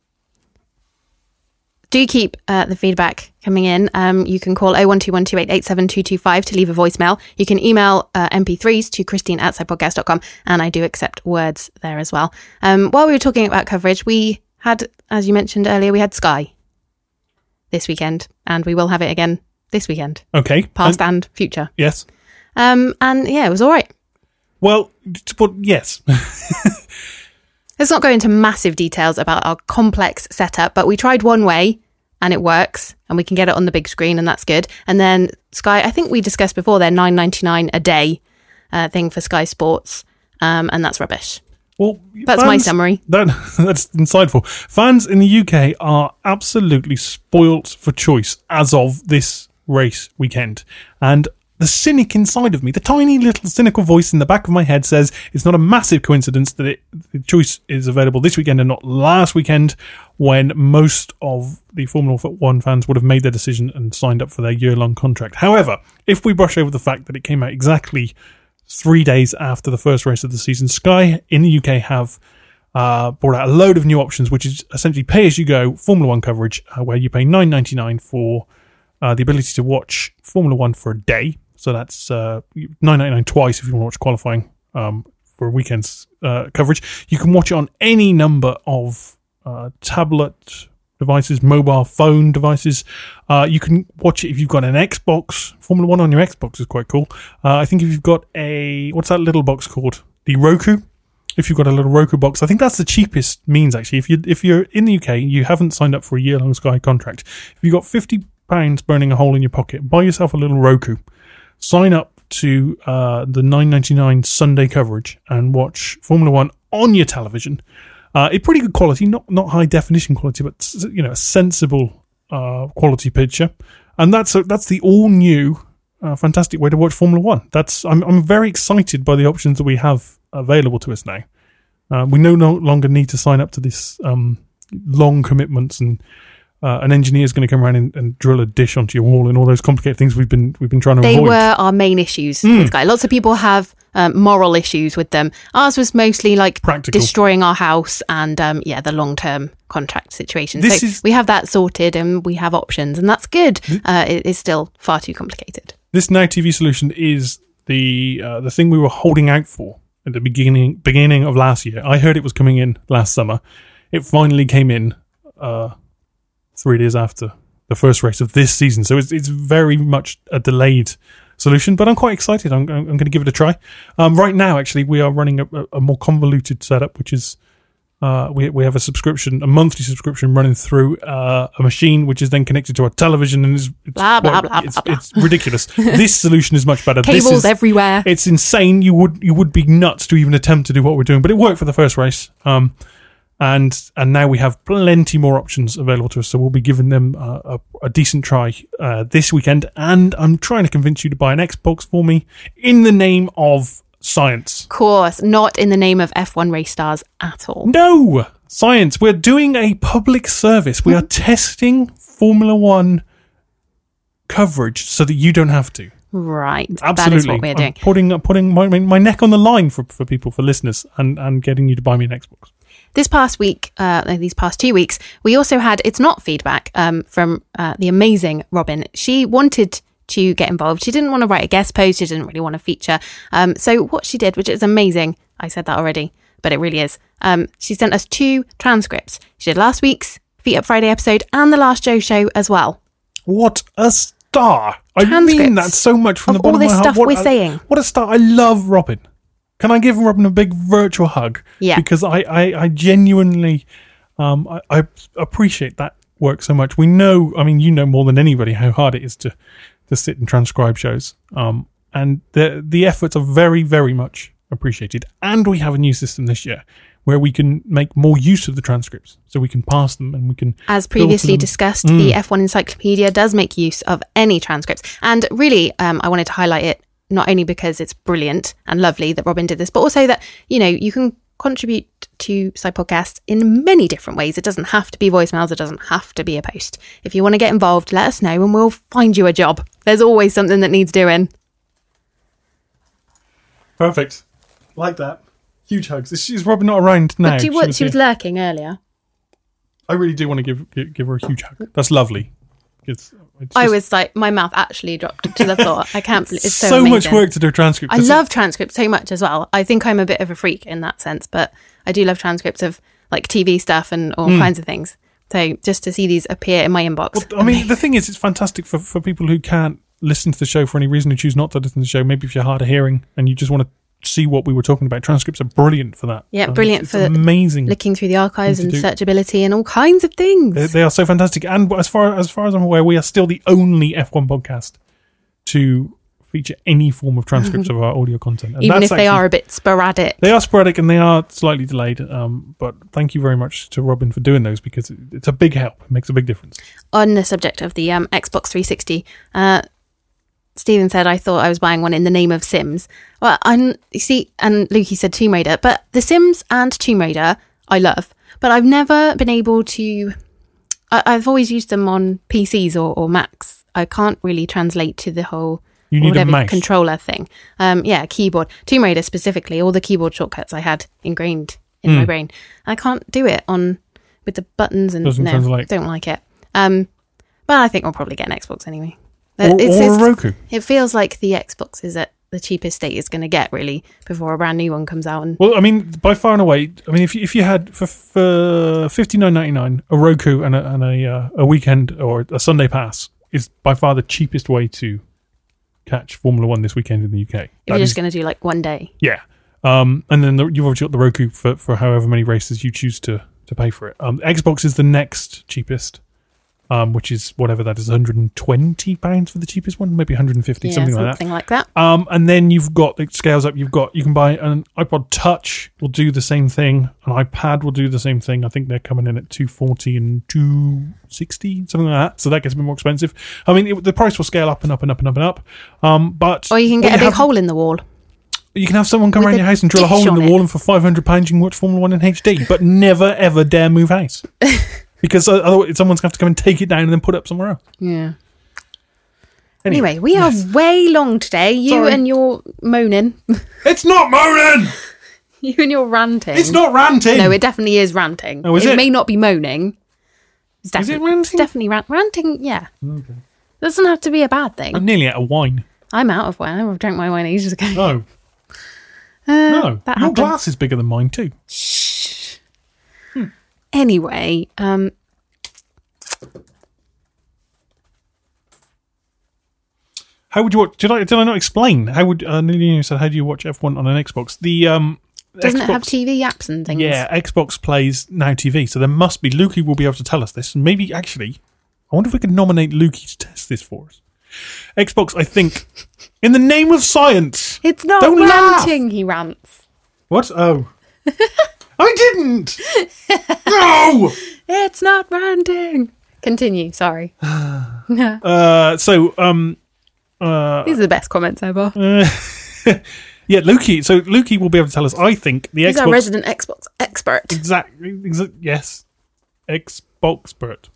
Do keep the feedback coming in. You can call 01212887225 to leave a voicemail. You can email MP3s to Christine@sidepodcast.com, and I do accept words there as well. While we were talking about coverage, we had, as you mentioned earlier, we had Sky this weekend, and we will have it again this weekend. Okay. Past and future. Yes. And yeah, it was all right. Well, yes. Let's not go into massive details about our complex setup, but we tried one way and it works and we can get it on the big screen and that's good. And then Sky, I think we discussed before, their $9.99 a day thing for Sky Sports, and that's rubbish. Well, that's my summary. That's insightful. Fans in the UK are absolutely spoilt for choice as of this race weekend. And the cynic inside of me, the tiny little cynical voice in the back of my head says it's not a massive coincidence that the choice is available this weekend and not last weekend, when most of the Formula 1 fans would have made their decision and signed up for their year-long contract. However, if we brush over the fact that it came out exactly 3 days after the first race of the season, Sky in the UK have brought out a load of new options, which is essentially pay-as-you-go Formula 1 coverage, where you pay $9.99 for the ability to watch Formula 1 for a day. So that's $9.99 twice if you want to watch qualifying for a weekend's coverage. You can watch it on any number of tablet devices, mobile phone devices. You can watch it if you've got an Xbox. Formula 1 on your Xbox is quite cool. I think if you've got what's that little box called? The Roku? If you've got a little Roku box, I think that's the cheapest means, actually. If you're in the UK, you haven't signed up for a year-long Sky contract. If you've got £50 burning a hole in your pocket, buy yourself a little Roku. Sign up to the $9.99 Sunday coverage and watch Formula 1 on your television. Pretty good quality, not high definition quality, but a sensible quality picture. And that's the all new fantastic way to watch Formula One. I'm very excited by the options that we have available to us now. We no longer need to sign up to this long commitments, and an engineer is going to come around and drill a dish onto your wall and all those complicated things we've been trying to avoid. They were our main issues with Sky. Lots of people have moral issues with them. Ours was mostly like practical, destroying our house and the long-term contract situation. We have that sorted and we have options, and that's good. It is still far too complicated. This Now TV solution is the thing we were holding out for at the beginning of last year. I heard it was coming in last summer. It finally came in 3 days after the first race of this season. So it's very much a delayed solution, but I'm quite excited. I'm going to give it a try. Right now, actually, we are running a more convoluted setup, which is we have a monthly subscription running through a machine, which is then connected to our television, and it's ridiculous. This solution is much better. Cables everywhere. It's insane. You would be nuts to even attempt to do what we're doing, but it worked for the first race. And now we have plenty more options available to us, so we'll be giving them a decent try this weekend. And I'm trying to convince you to buy an Xbox for me in the name of science. Of course, not in the name of F1 race stars at all. No! Science. We're doing a public service. We are testing Formula One coverage so that you don't have to. Right. Absolutely. That is what we're doing. I'm putting my neck on the line for people, for listeners, and getting you to buy me an Xbox. This past week, these past 2 weeks, we also had It's Not feedback from the amazing Robin. She wanted to get involved. She didn't want to write a guest post. She didn't really want to feature. So what she did, which is amazing, I said that already, but it really is, she sent us 2 transcripts. She did last week's Feet Up Friday episode and the last Joe show as well. What a star! I mean that so much from the bottom of my heart. All this stuff we're saying. What a star. I love Robin. Can I give Robin a big virtual hug? Yeah. Because I genuinely I appreciate that work so much. We know, I mean, you know more than anybody how hard it is to sit and transcribe shows. And the efforts are very, very much appreciated. And we have a new system this year where we can make more use of the transcripts. So we can pass them and we can... As previously discussed, the F1 Encyclopedia does make use of any transcripts. And really, I wanted to highlight it not only because it's brilliant and lovely that Robin did this, but also that, you can contribute to Side Podcast in many different ways. It doesn't have to be voicemails. It doesn't have to be a post. If you want to get involved, let us know and we'll find you a job. There's always something that needs doing. Perfect. Like that. Huge hugs. Is Robin not around now? But she was lurking earlier. I really do want to give her a huge hug. That's lovely. I was like, my mouth actually dropped to the floor. I can't believe it's so much work to do transcripts. I love transcripts so much as well. I think I'm a bit of a freak in that sense, but I do love transcripts of like TV stuff and all kinds of things. So just to see these appear in my inbox. Well, I mean, the thing is, it's fantastic for people who can't listen to the show for any reason, who choose not to listen to the show. Maybe if you're hard of hearing and you just want to see what we were talking about, transcripts are brilliant for that. Yeah, brilliant for amazing looking through the archives and searchability and all kinds of things. They are so fantastic. And as far as I'm aware, we are still the only F1 podcast to feature any form of transcripts of our audio content. And even if they are a bit sporadic. They are sporadic and they are slightly delayed. But thank you very much to Robin for doing those, because it's a big help. It makes a big difference. On the subject of the Xbox 360, Stephen said, I thought I was buying one in the name of Sims. Well, and Lukey said Tomb Raider, but The Sims and Tomb Raider I love, but I've never been able to... I've always used them on PCs or Macs. I can't really translate to the whole... You need a mouse. Controller thing. Keyboard. Tomb Raider specifically, all the keyboard shortcuts I had ingrained in my brain. I can't do it with the buttons and translate. Don't like it. But I think we'll probably get an Xbox anyway. Or a Roku. It feels like the Xbox is at the cheapest state it's going to get, really, before a brand new one comes out. Well, I mean, by far and away, I mean, if you had for $59.99 a Roku and a weekend or a Sunday pass is by far the cheapest way to catch Formula One this weekend in the UK. If you're just going to do like one day. Yeah. And then you've obviously got the Roku for however many races you choose to pay for it. Xbox is the next cheapest. which is whatever that is, £120 for the cheapest one, maybe 150, something like that. And then you've got, it scales up, you can buy an iPod Touch, will do the same thing, an iPad will do the same thing. I think they're coming in at $240 and $260, something like that, so that gets a bit more expensive. I mean, the price will scale up and up and up and up and up. But or you can get a big hole in the wall. You can have someone come around your house and drill a hole in the wall, and for £500 you can watch Formula 1 in HD, but never ever dare move house. Because otherwise someone's going to have to come and take it down and then put it up somewhere else. Yeah. Anyway, we are way long today. You and your moaning. It's not moaning! You and your ranting. It's not ranting! No, it definitely is ranting. Oh, is it? It may not be moaning. Is it ranting? It's definitely ranting, yeah. Okay. Doesn't have to be a bad thing. I'm nearly out of wine. I'm out of wine. I've drank my wine ages ago. No. No. Your happened. glass is bigger than mine too. Shh. Anyway, how would you watch? Did I not explain? How would Nilini said? How do you watch F1 on an Xbox? The doesn't Xbox, it have TV apps and things? Yeah, Xbox plays Now TV, so there must be. Lukey will be able to tell us this. Maybe actually, I wonder if we could nominate Lukey to test this for us. Xbox, I think, in the name of science. It's not Don't ranting. Laugh. He rants. What? Oh, I didn't. No, it's not ranting. Continue. Sorry. These are the best comments ever. Yeah, Lukey. So Lukey will be able to tell us. I think the He's Xbox. our resident Xbox expert. Exactly. Yes, Xboxpert.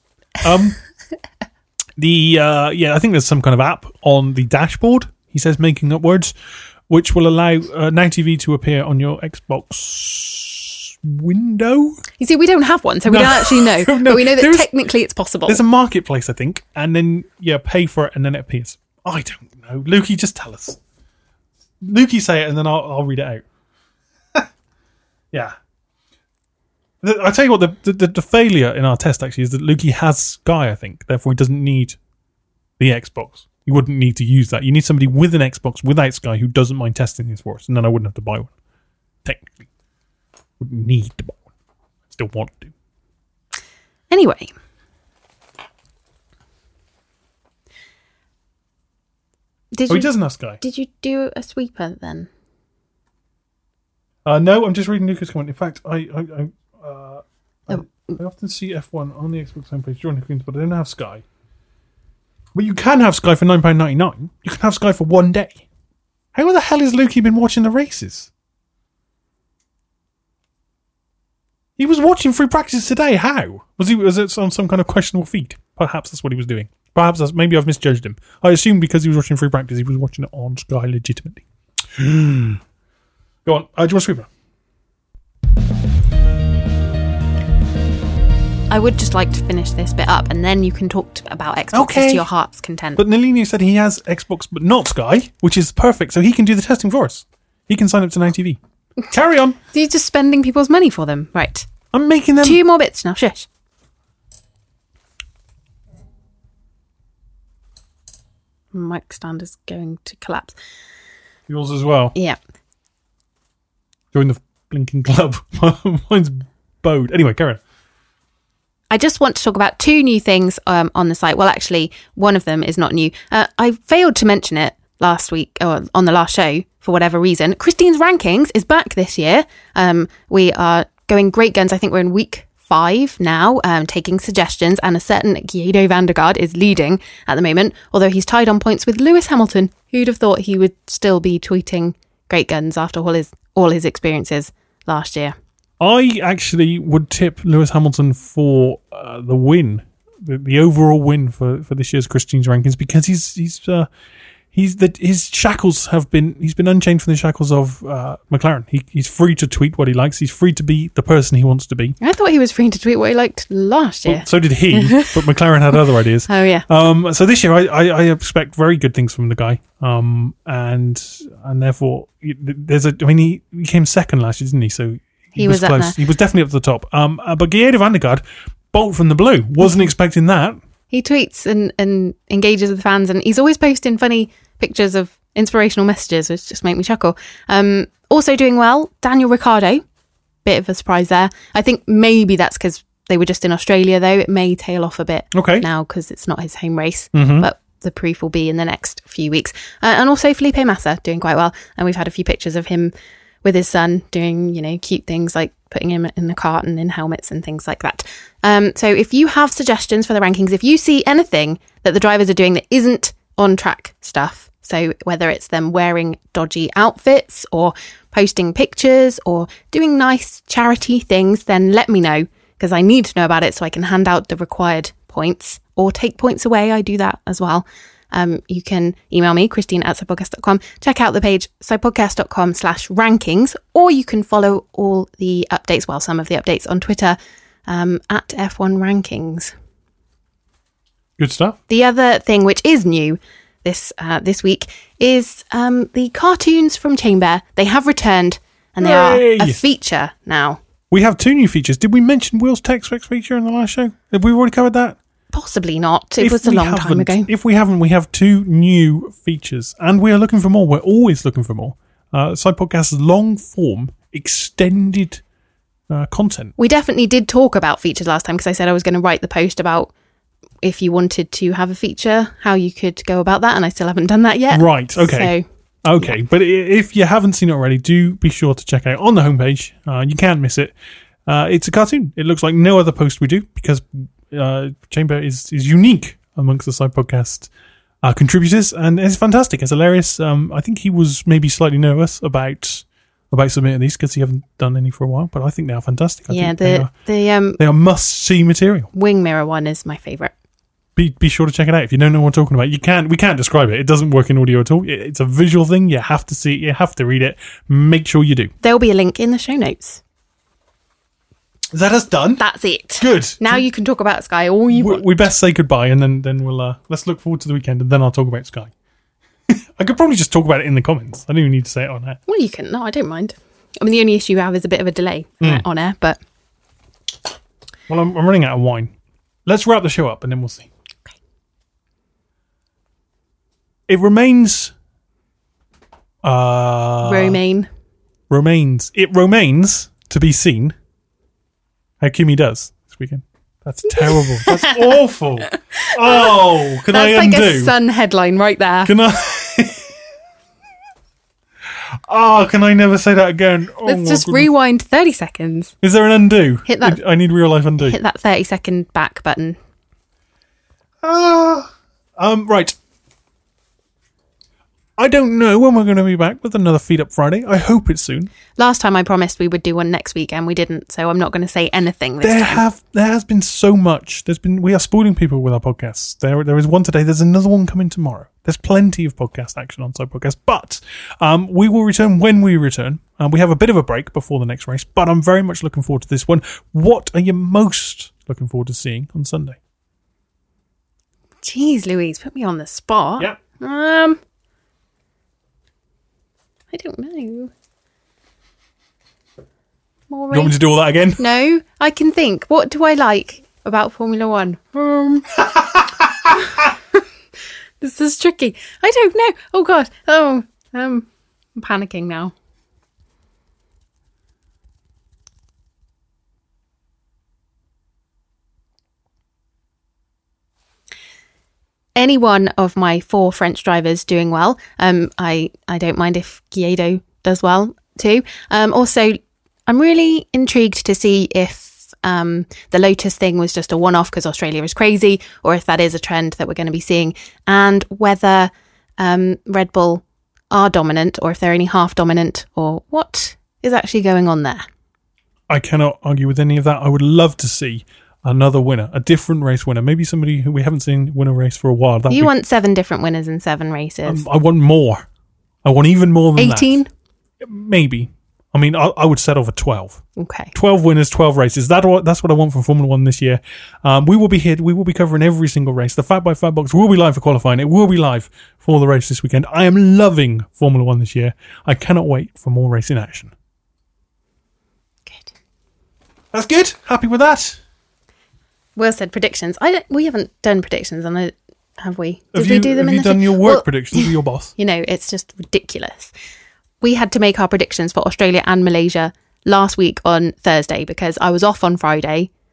I think there's some kind of app on the dashboard. He says, making up words, which will allow Now TV to appear on your Xbox window. You see, we don't have one, so we don't actually know. No, but we know that technically it's possible. There's a marketplace, I think, and then pay for it, and then it appears. I don't know. Lukey, just tell us. Lukey, say it, and then I'll read it out. Yeah. I tell you what, the failure in our test actually is that Lukey has Sky, I think. Therefore, he doesn't need the Xbox. You wouldn't need to use that. You need somebody with an Xbox without Sky who doesn't mind testing this for us, and then I wouldn't have to buy one. Technically. Wouldn't need to buy one. Still want to. Anyway. He doesn't have Sky. Did you do a sweeper then? No, I'm just reading Luca's comment. In fact, I often see F1 on the Xbox homepage during the Queens, but I don't have Sky. But you can have Sky for £9.99. You can have Sky for one day. How the hell has Lukey been watching the races? He was watching free practice today. How? Was it on some kind of questionable feed? Perhaps that's what he was doing. Perhaps maybe I've misjudged him. I assumed because he was watching free practice, he was watching it on Sky legitimately. Go on. Do you want a sweeper? I would just like to finish this bit up, and then you can talk about Xbox to your heart's content. But Nalini said he has Xbox, but not Sky, which is perfect, so he can do the testing for us. He can sign up to Now TV. Carry on. So you're just spending people's money for them, right? I'm making them... 2 more bits now, shush. Mic stand is going to collapse. Yours as well. Yeah. Join the blinking club. Mine's bowed. Anyway, carry on. I just want to talk about 2 new things on the site. Well, actually, one of them is not new. I failed to mention it last week, or on the last show, for whatever reason. Christine's Rankings is back this year. We are going great guns. I think we're in week 5 now, taking suggestions, and a certain Guido van der Garde is leading at the moment, although he's tied on points with Lewis Hamilton. Who'd have thought he would still be tweeting great guns after all his experiences last year? I actually would tip Lewis Hamilton for the win, the overall win for this year's Christine's Rankings, because his shackles he's been unchained from the shackles of McLaren. He's free to tweet what he likes. He's free to be the person he wants to be. I thought he was free to tweet what he liked last year. Well, so did he, but McLaren had other ideas. Oh yeah. So this year I expect very good things from the guy. And therefore he came second last year, didn't he? So he was close. Up there. He was definitely up to the top. But Guido van der Garde, bolt from the blue. Wasn't expecting that. He tweets and engages with fans, and he's always posting funny pictures of inspirational messages, which just make me chuckle. Also doing well, Daniel Ricciardo. Bit of a surprise there. I think maybe that's because They were just in Australia, though. It may tail off a bit now because it's not his home race. But the proof will be in the next few weeks. And also Felipe Massa doing quite well. And we've had a few pictures of him with his son doing, cute things like putting him in the cart and in helmets and things like that. So if you have suggestions for the rankings, if you see anything that the drivers are doing that isn't on track stuff, so whether it's them wearing dodgy outfits or posting pictures or doing nice charity things, then let me know, because I need to know about it so I can hand out the required points or take points away. I do that as well. You can email me, Christine@sidepodcast.com. Check out the page, sidepodcast.com/rankings, or you can follow all the updates, well, some of the updates on Twitter, at F1 Rankings. Good stuff. The other thing which is new this week is the cartoons from Chamber. They have returned and they are a feature now. We have 2 new features. Did we mention Will's Tech Specs feature in the last show? Have we already covered that? Possibly not. It was a long time ago. If we haven't, we have 2 new features and we are looking for more. We're always looking for more. Side Podcast's long form extended content. We definitely did talk about features last time because I said I was going to write the post about if you wanted to have a feature, how you could go about that, and I still haven't done that yet. Right, okay. So, but if you haven't seen it already, do be sure to check out on the homepage. You can't miss it. It's a cartoon. It looks like no other post we do because Chamber is unique amongst the Side Podcast contributors, and it's fantastic. It's hilarious. I think he was maybe slightly nervous about submitting these because he hasn't done any for a while, but I think they are fantastic. I think they are must-see material. Wing Mirror one is my favourite. Be sure to check it out if you don't know what we're talking about. We can't describe it. It doesn't work in audio at all. It's a visual thing. You have to see it. You have to read it. Make sure you do. There'll be a link in the show notes. Is that us done? That's it. Good. Now you can talk about Sky all you want. We best say goodbye and then we'll let's look forward to the weekend and then I'll talk about Sky. I could probably just talk about it in the comments. I don't even need to say it on air. Well, you can. No, I don't mind. I mean, the only issue you have is a bit of a delay on air, but... Well, I'm running out of wine. Let's wrap the show up and then we'll see. Okay. It remains... Romaine. It remains to be seen how Kimi does this weekend. That's terrible. That's awful. Oh, can I undo? That's like a Sun headline right there. Can I... can I never say that again? Let's just rewind 30 seconds. Is there an undo? Hit that. I need real life undo. Hit that 30-second back button. Right. I don't know when we're going to be back with another Feed Up Friday. I hope it's soon. Last time I promised we would do one next week and we didn't, so I'm not going to say anything this time. There has been so much. We are spoiling people with our podcasts. There is one today. There's another one coming tomorrow. There's plenty of podcast action on Side Podcast, but we will return when we return. We have a bit of a break before the next race, but I'm very much looking forward to this one. What are you most looking forward to seeing on Sunday? Jeez, Louise, put me on the spot. Yeah. I don't know. More You want me to do all that again? No, I can think. What do I like about Formula One? This is tricky. I don't know. Oh, God. Oh, I'm panicking now. Any one of my 4 French drivers doing well. I don't mind if Guido does well too. Also, I'm really intrigued to see if the Lotus thing was just a one-off because Australia is crazy, or if that is a trend that we're going to be seeing, and whether Red Bull are dominant or if they're only half dominant, or what is actually going on there. I cannot argue with any of that. I would love to see another winner, a different race winner, maybe somebody who we haven't seen win a race for a while. You want 7 different winners in 7 races? I want more. I want even more than 18? that. Maybe. I mean, I would settle for 12. Okay. 12 winners, 12 races. That's what I want from Formula 1 this year. We will be here. We will be covering every single race. The Fat by Fat box will be live for qualifying. It will be live for the race this weekend. I am loving Formula 1 this year. I cannot wait for more racing action. Good. That's good. Happy with that. Will said predictions. We haven't done predictions, have we? Have you done your work predictions with your boss? You know, it's just ridiculous. We had to make our predictions for Australia and Malaysia last week on Thursday because I was off on Friday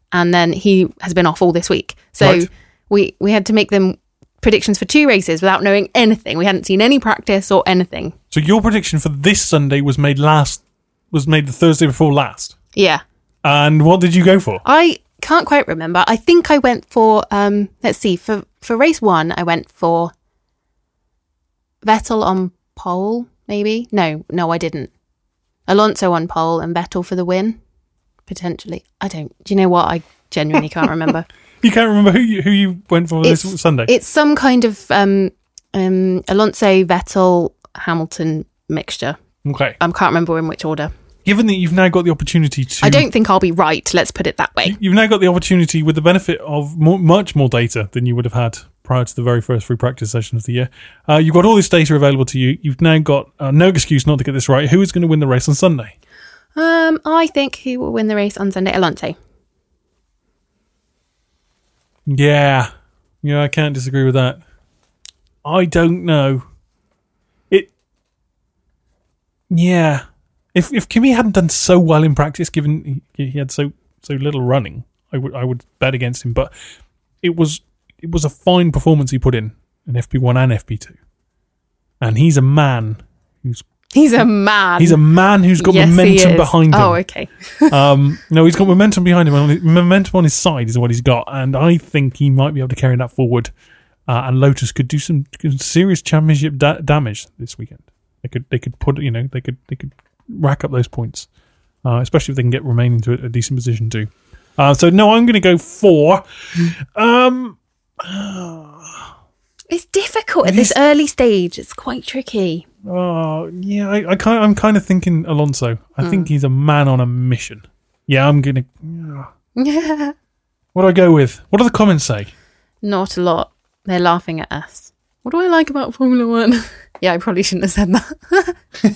and then he has been off all this week. So Right. we had to make them predictions for 2 races without knowing anything. We hadn't seen any practice or anything. So your prediction for this Sunday was made the Thursday before last. Yeah. And what did you go for? I can't quite remember. I think I went for, let's see, for race 1, I went for Vettel on pole, maybe? No, I didn't. Alonso on pole and Vettel for the win, potentially. Do you know what? I genuinely can't remember. You can't remember who you went for this Sunday? It's some kind of Alonso, Vettel, Hamilton mixture. Okay. I can't remember in which order. Given that you've now got the opportunity to... I don't think I'll be right, let's put it that way. You've now got the opportunity, with the benefit of much more data than you would have had prior to the very first free practice session of the year. You've got all this data available to you. You've now got no excuse not to get this right. Who is going to win the race on Sunday? I think who will win the race on Sunday? Alonso. Yeah, I can't disagree with that. I don't know. If Kimi hadn't done so well in practice, given he had so little running, I would bet against him. But it was a fine performance he put in FP1 and FP2, and he's a man who's got momentum behind him. Oh, okay. No, he's got momentum behind him. Momentum on his side is what he's got, and I think he might be able to carry that forward. And Lotus could do some serious championship damage this weekend. They could put, they could rack up those points, especially if they can get Romain into a decent position too. So no, I'm going to go for. It's difficult at this early stage. It's quite tricky. Oh yeah, I'm kind of thinking Alonso. I think he's a man on a mission. Yeah, I'm gonna. Yeah. What do I go with? What do the comments say? Not a lot. They're laughing at us. What do I like about Formula One? Yeah, I probably shouldn't have said that.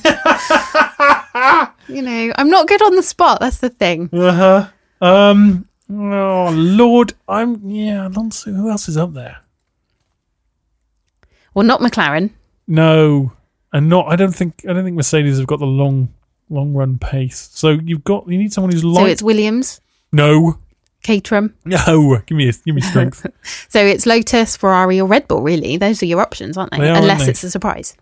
I'm not good on the spot. That's the thing. Oh Lord, Alonso. Who else is up there? Well, not McLaren. No, and I don't think Mercedes have got the long run pace. So you need someone who's light. So it's Williams. No. Caterham. No, give me strength. So it's Lotus, Ferrari, or Red Bull. Really, those are your options, aren't they? Unless it's a surprise.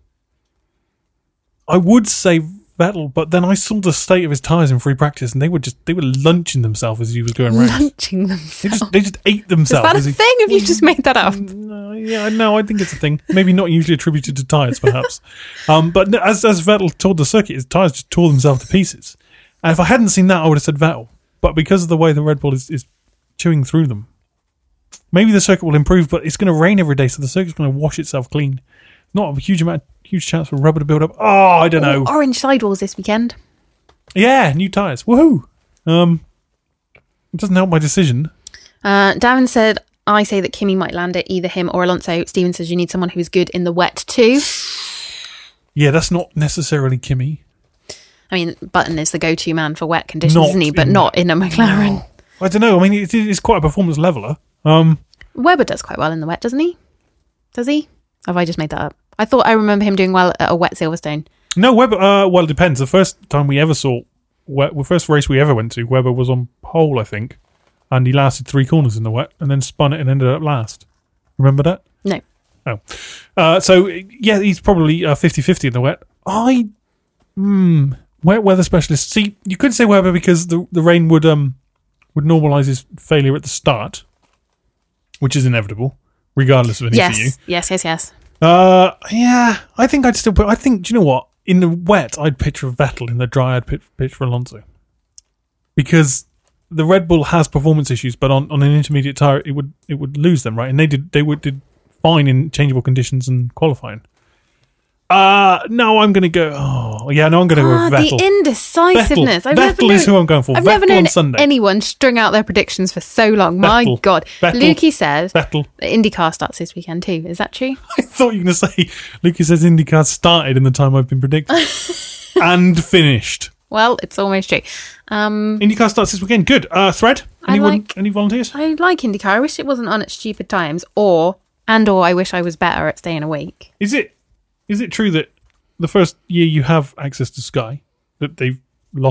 I would say Vettel, but then I saw the state of his tyres in free practice, and they were lunching themselves as he was going around. Lunching themselves. They just ate themselves. Is that a thing? Have you just made that up? No, I think it's a thing. Maybe not usually attributed to tyres, perhaps. But as Vettel toured the circuit, his tyres just tore themselves to pieces. And if I hadn't seen that, I would have said Vettel. But because of the way the Red Bull is chewing through them, maybe the circuit will improve, but it's going to rain every day, so the circuit's going to wash itself clean. Not a huge chance for rubber to build up. Oh, I don't know. Orange sidewalls this weekend. Yeah, new tyres. Woohoo! It doesn't help my decision. Darren said, I say that Kimi might land it, either him or Alonso. Steven says you need someone who's good in the wet too. Yeah, that's not necessarily Kimi. I mean, Button is the go-to man for wet conditions, isn't he? But not in a McLaren. No. I don't know. I mean, it's quite a performance leveler. Weber does quite well in the wet, doesn't he? Does he? Have I just made that up? I thought I remember him doing well at a wet Silverstone. No, Weber. Well, it depends. The first time we ever saw, the first race we ever went to, Weber was on pole, I think, and he lasted 3 corners in the wet, and then spun it and ended up last. Remember that? No. Oh, so yeah, he's probably 50-50 in the wet. Wet weather specialist. See, you could say Weber because the rain would normalise his failure at the start, which is inevitable, regardless of an ECU. Yes. Yeah, I think I'd still put. I think, do you know what? In the wet, I'd pitch for Vettel. In the dry, I'd pitch for Alonso, because the Red Bull has performance issues, but on an intermediate tyre, it would lose them, right? And they did fine in changeable conditions and qualifying. No, I'm going to go. Oh, yeah, no, I'm going to go with Vettel. The indecisiveness. Vettel is who I'm going for. I've Vettel never known on Sunday. anyone string out their predictions for so long. My God. Lukey says Vettel. IndyCar starts this weekend too. Is that true? I thought you were going to say Lukey says IndyCar started in the time I've been predicting and finished. Well, it's almost true. IndyCar starts this weekend. Good. Thread? Any volunteers? I like IndyCar. I wish it wasn't on at stupid times, or I wish I was better at staying awake. Is it true that the first year you have access to Sky, that they've lost it?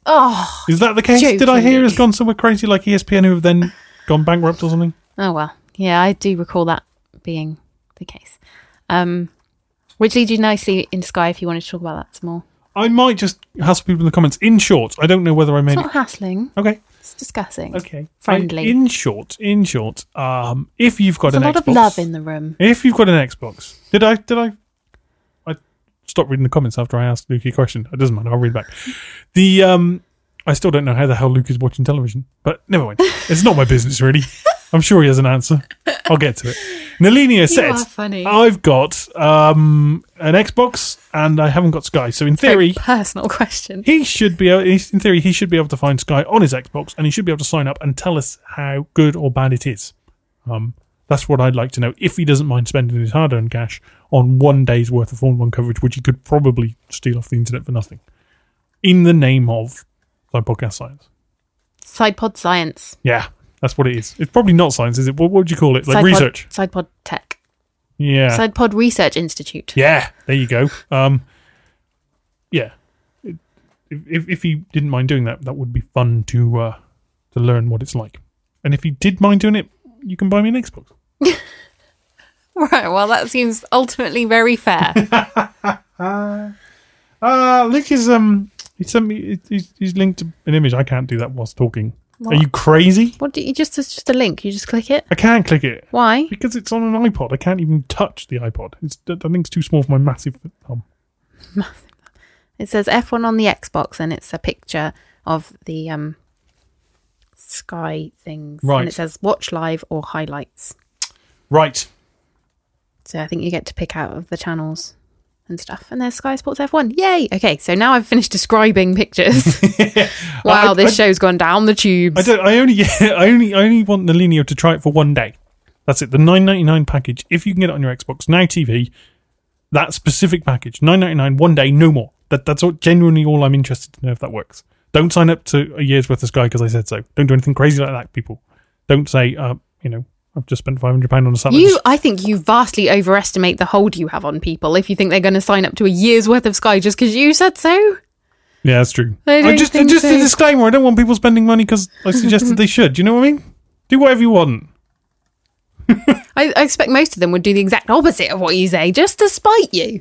Oh, Is that the case? Did I hear it's gone somewhere crazy like ESPN, who have then gone bankrupt or something? oh well. Yeah, I do recall that being the case. Which leads you nicely into Sky if you wanted to talk about that some more. I might just hassle people in the comments. In short, I don't know whether I made It's not hassling. Okay. It's discussing. Okay. Friendly. In short, if you've got There's an a lot Xbox, of love in the room. if you've got an Xbox, did I stopped reading the comments after I asked Luke a question. It doesn't matter. I'll read back. I still don't know how the hell Luke is watching television, but never mind. It's not my business, really. I'm sure he has an answer. I'll get to it. Nalinia said, are funny. I've got an Xbox and I haven't got Sky. So in theory, Personal question. he should be able to find Sky on his Xbox and he should be able to sign up and tell us how good or bad it is. That's what I'd like to know, if he doesn't mind spending his hard-earned cash on one day's worth of Formula 1 coverage, which he could probably steal off the internet for nothing, in the name of Side Podcast Science. SidePod Science. Yeah, that's what it is. It's probably not science, is it? What would you call it? Like research? SidePod Tech. Yeah. SidePod Research Institute. Yeah, there you go. Yeah. If he didn't mind doing that, that would be fun to learn what it's like. And if he did mind doing it, you can buy me an Xbox. Right, well, that seems ultimately very fair. Luke is he sent me he's linked an image. I can't do that whilst talking. What? Are you crazy? What do you it's just a link? You just click it? I can't click it. Why? Because it's on an iPod. I can't even touch the iPod. I think it's too small for my massive thumb. It says F1 on the Xbox, and it's a picture of the Sky things. Right. And it says watch live or highlights. Right. So I think you get to pick out of the channels and stuff. And there's Sky Sports F1. Yay! Okay, so now I've finished describing pictures. Wow, this show's gone down the tubes. I only want Nalinia to try it for one day. That's it. The $9.99 package. If you can get it on your Xbox Now TV, that specific package, $9.99, one day, no more. That's genuinely all I'm interested to know if that works. Don't sign up to a year's worth of Sky because I said so. Don't do anything crazy like that, people. Don't say, I've just spent £500 on a salad. I think you vastly overestimate the hold you have on people if you think they're going to sign up to a year's worth of Sky just because you said so. Yeah, that's true. Just a disclaimer. I don't want people spending money because I suggested they should. Do you know what I mean? Do whatever you want. I expect most of them would do the exact opposite of what you say, just to spite you.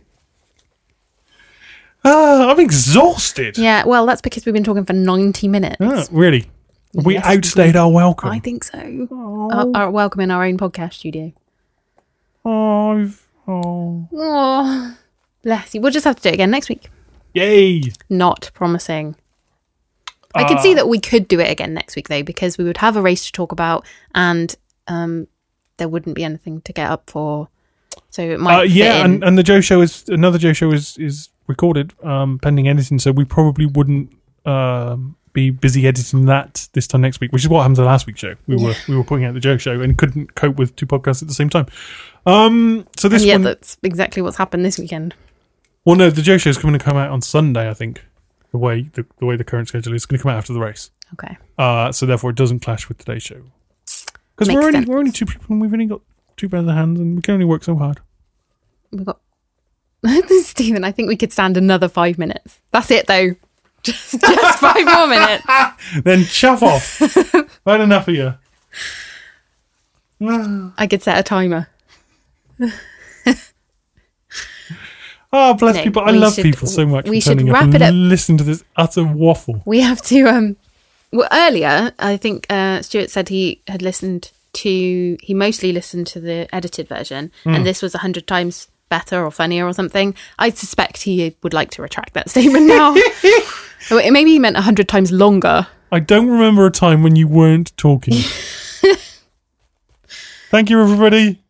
I'm exhausted. Yeah, well, that's because we've been talking for 90 minutes. Really? We Yes, outstayed our welcome. I think so. Our welcome in our own podcast studio. Oh. Oh, bless you. We'll just have to do it again next week. Yay. Not promising. I could see that we could do it again next week, though, because we would have a race to talk about and there wouldn't be anything to get up for. So it might fit in. And the Joe show another Joe show is recorded, pending editing, so we probably wouldn't be busy editing that this time next week, which is what happened to last week's show. We were putting out the Joe show and couldn't cope with two podcasts at the same time. So this one, that's exactly what's happened this weekend. Well, no, the Joe show is going to come out on Sunday, I think. The way the current schedule is going to come out after the race. Okay. So therefore, it doesn't clash with today's show. Because Makes sense. we're only two people and we've only got two pairs of hands and we can only work so hard. We've got Stephen, I think we could stand another 5 minutes. That's it, though. Just 5 more minutes. Then chuff off. I've had enough of you. I could set a timer. Oh, bless people. I love people so much. We for should turning wrap up it and up. listen to this utter waffle. We have to... Well, earlier, I think Stuart said he mostly listened to the edited version, and this was 100 times better or funnier or something. I suspect he would like to retract that statement now. Maybe he meant 100 times longer. I don't remember a time when you weren't talking. Thank you, everybody.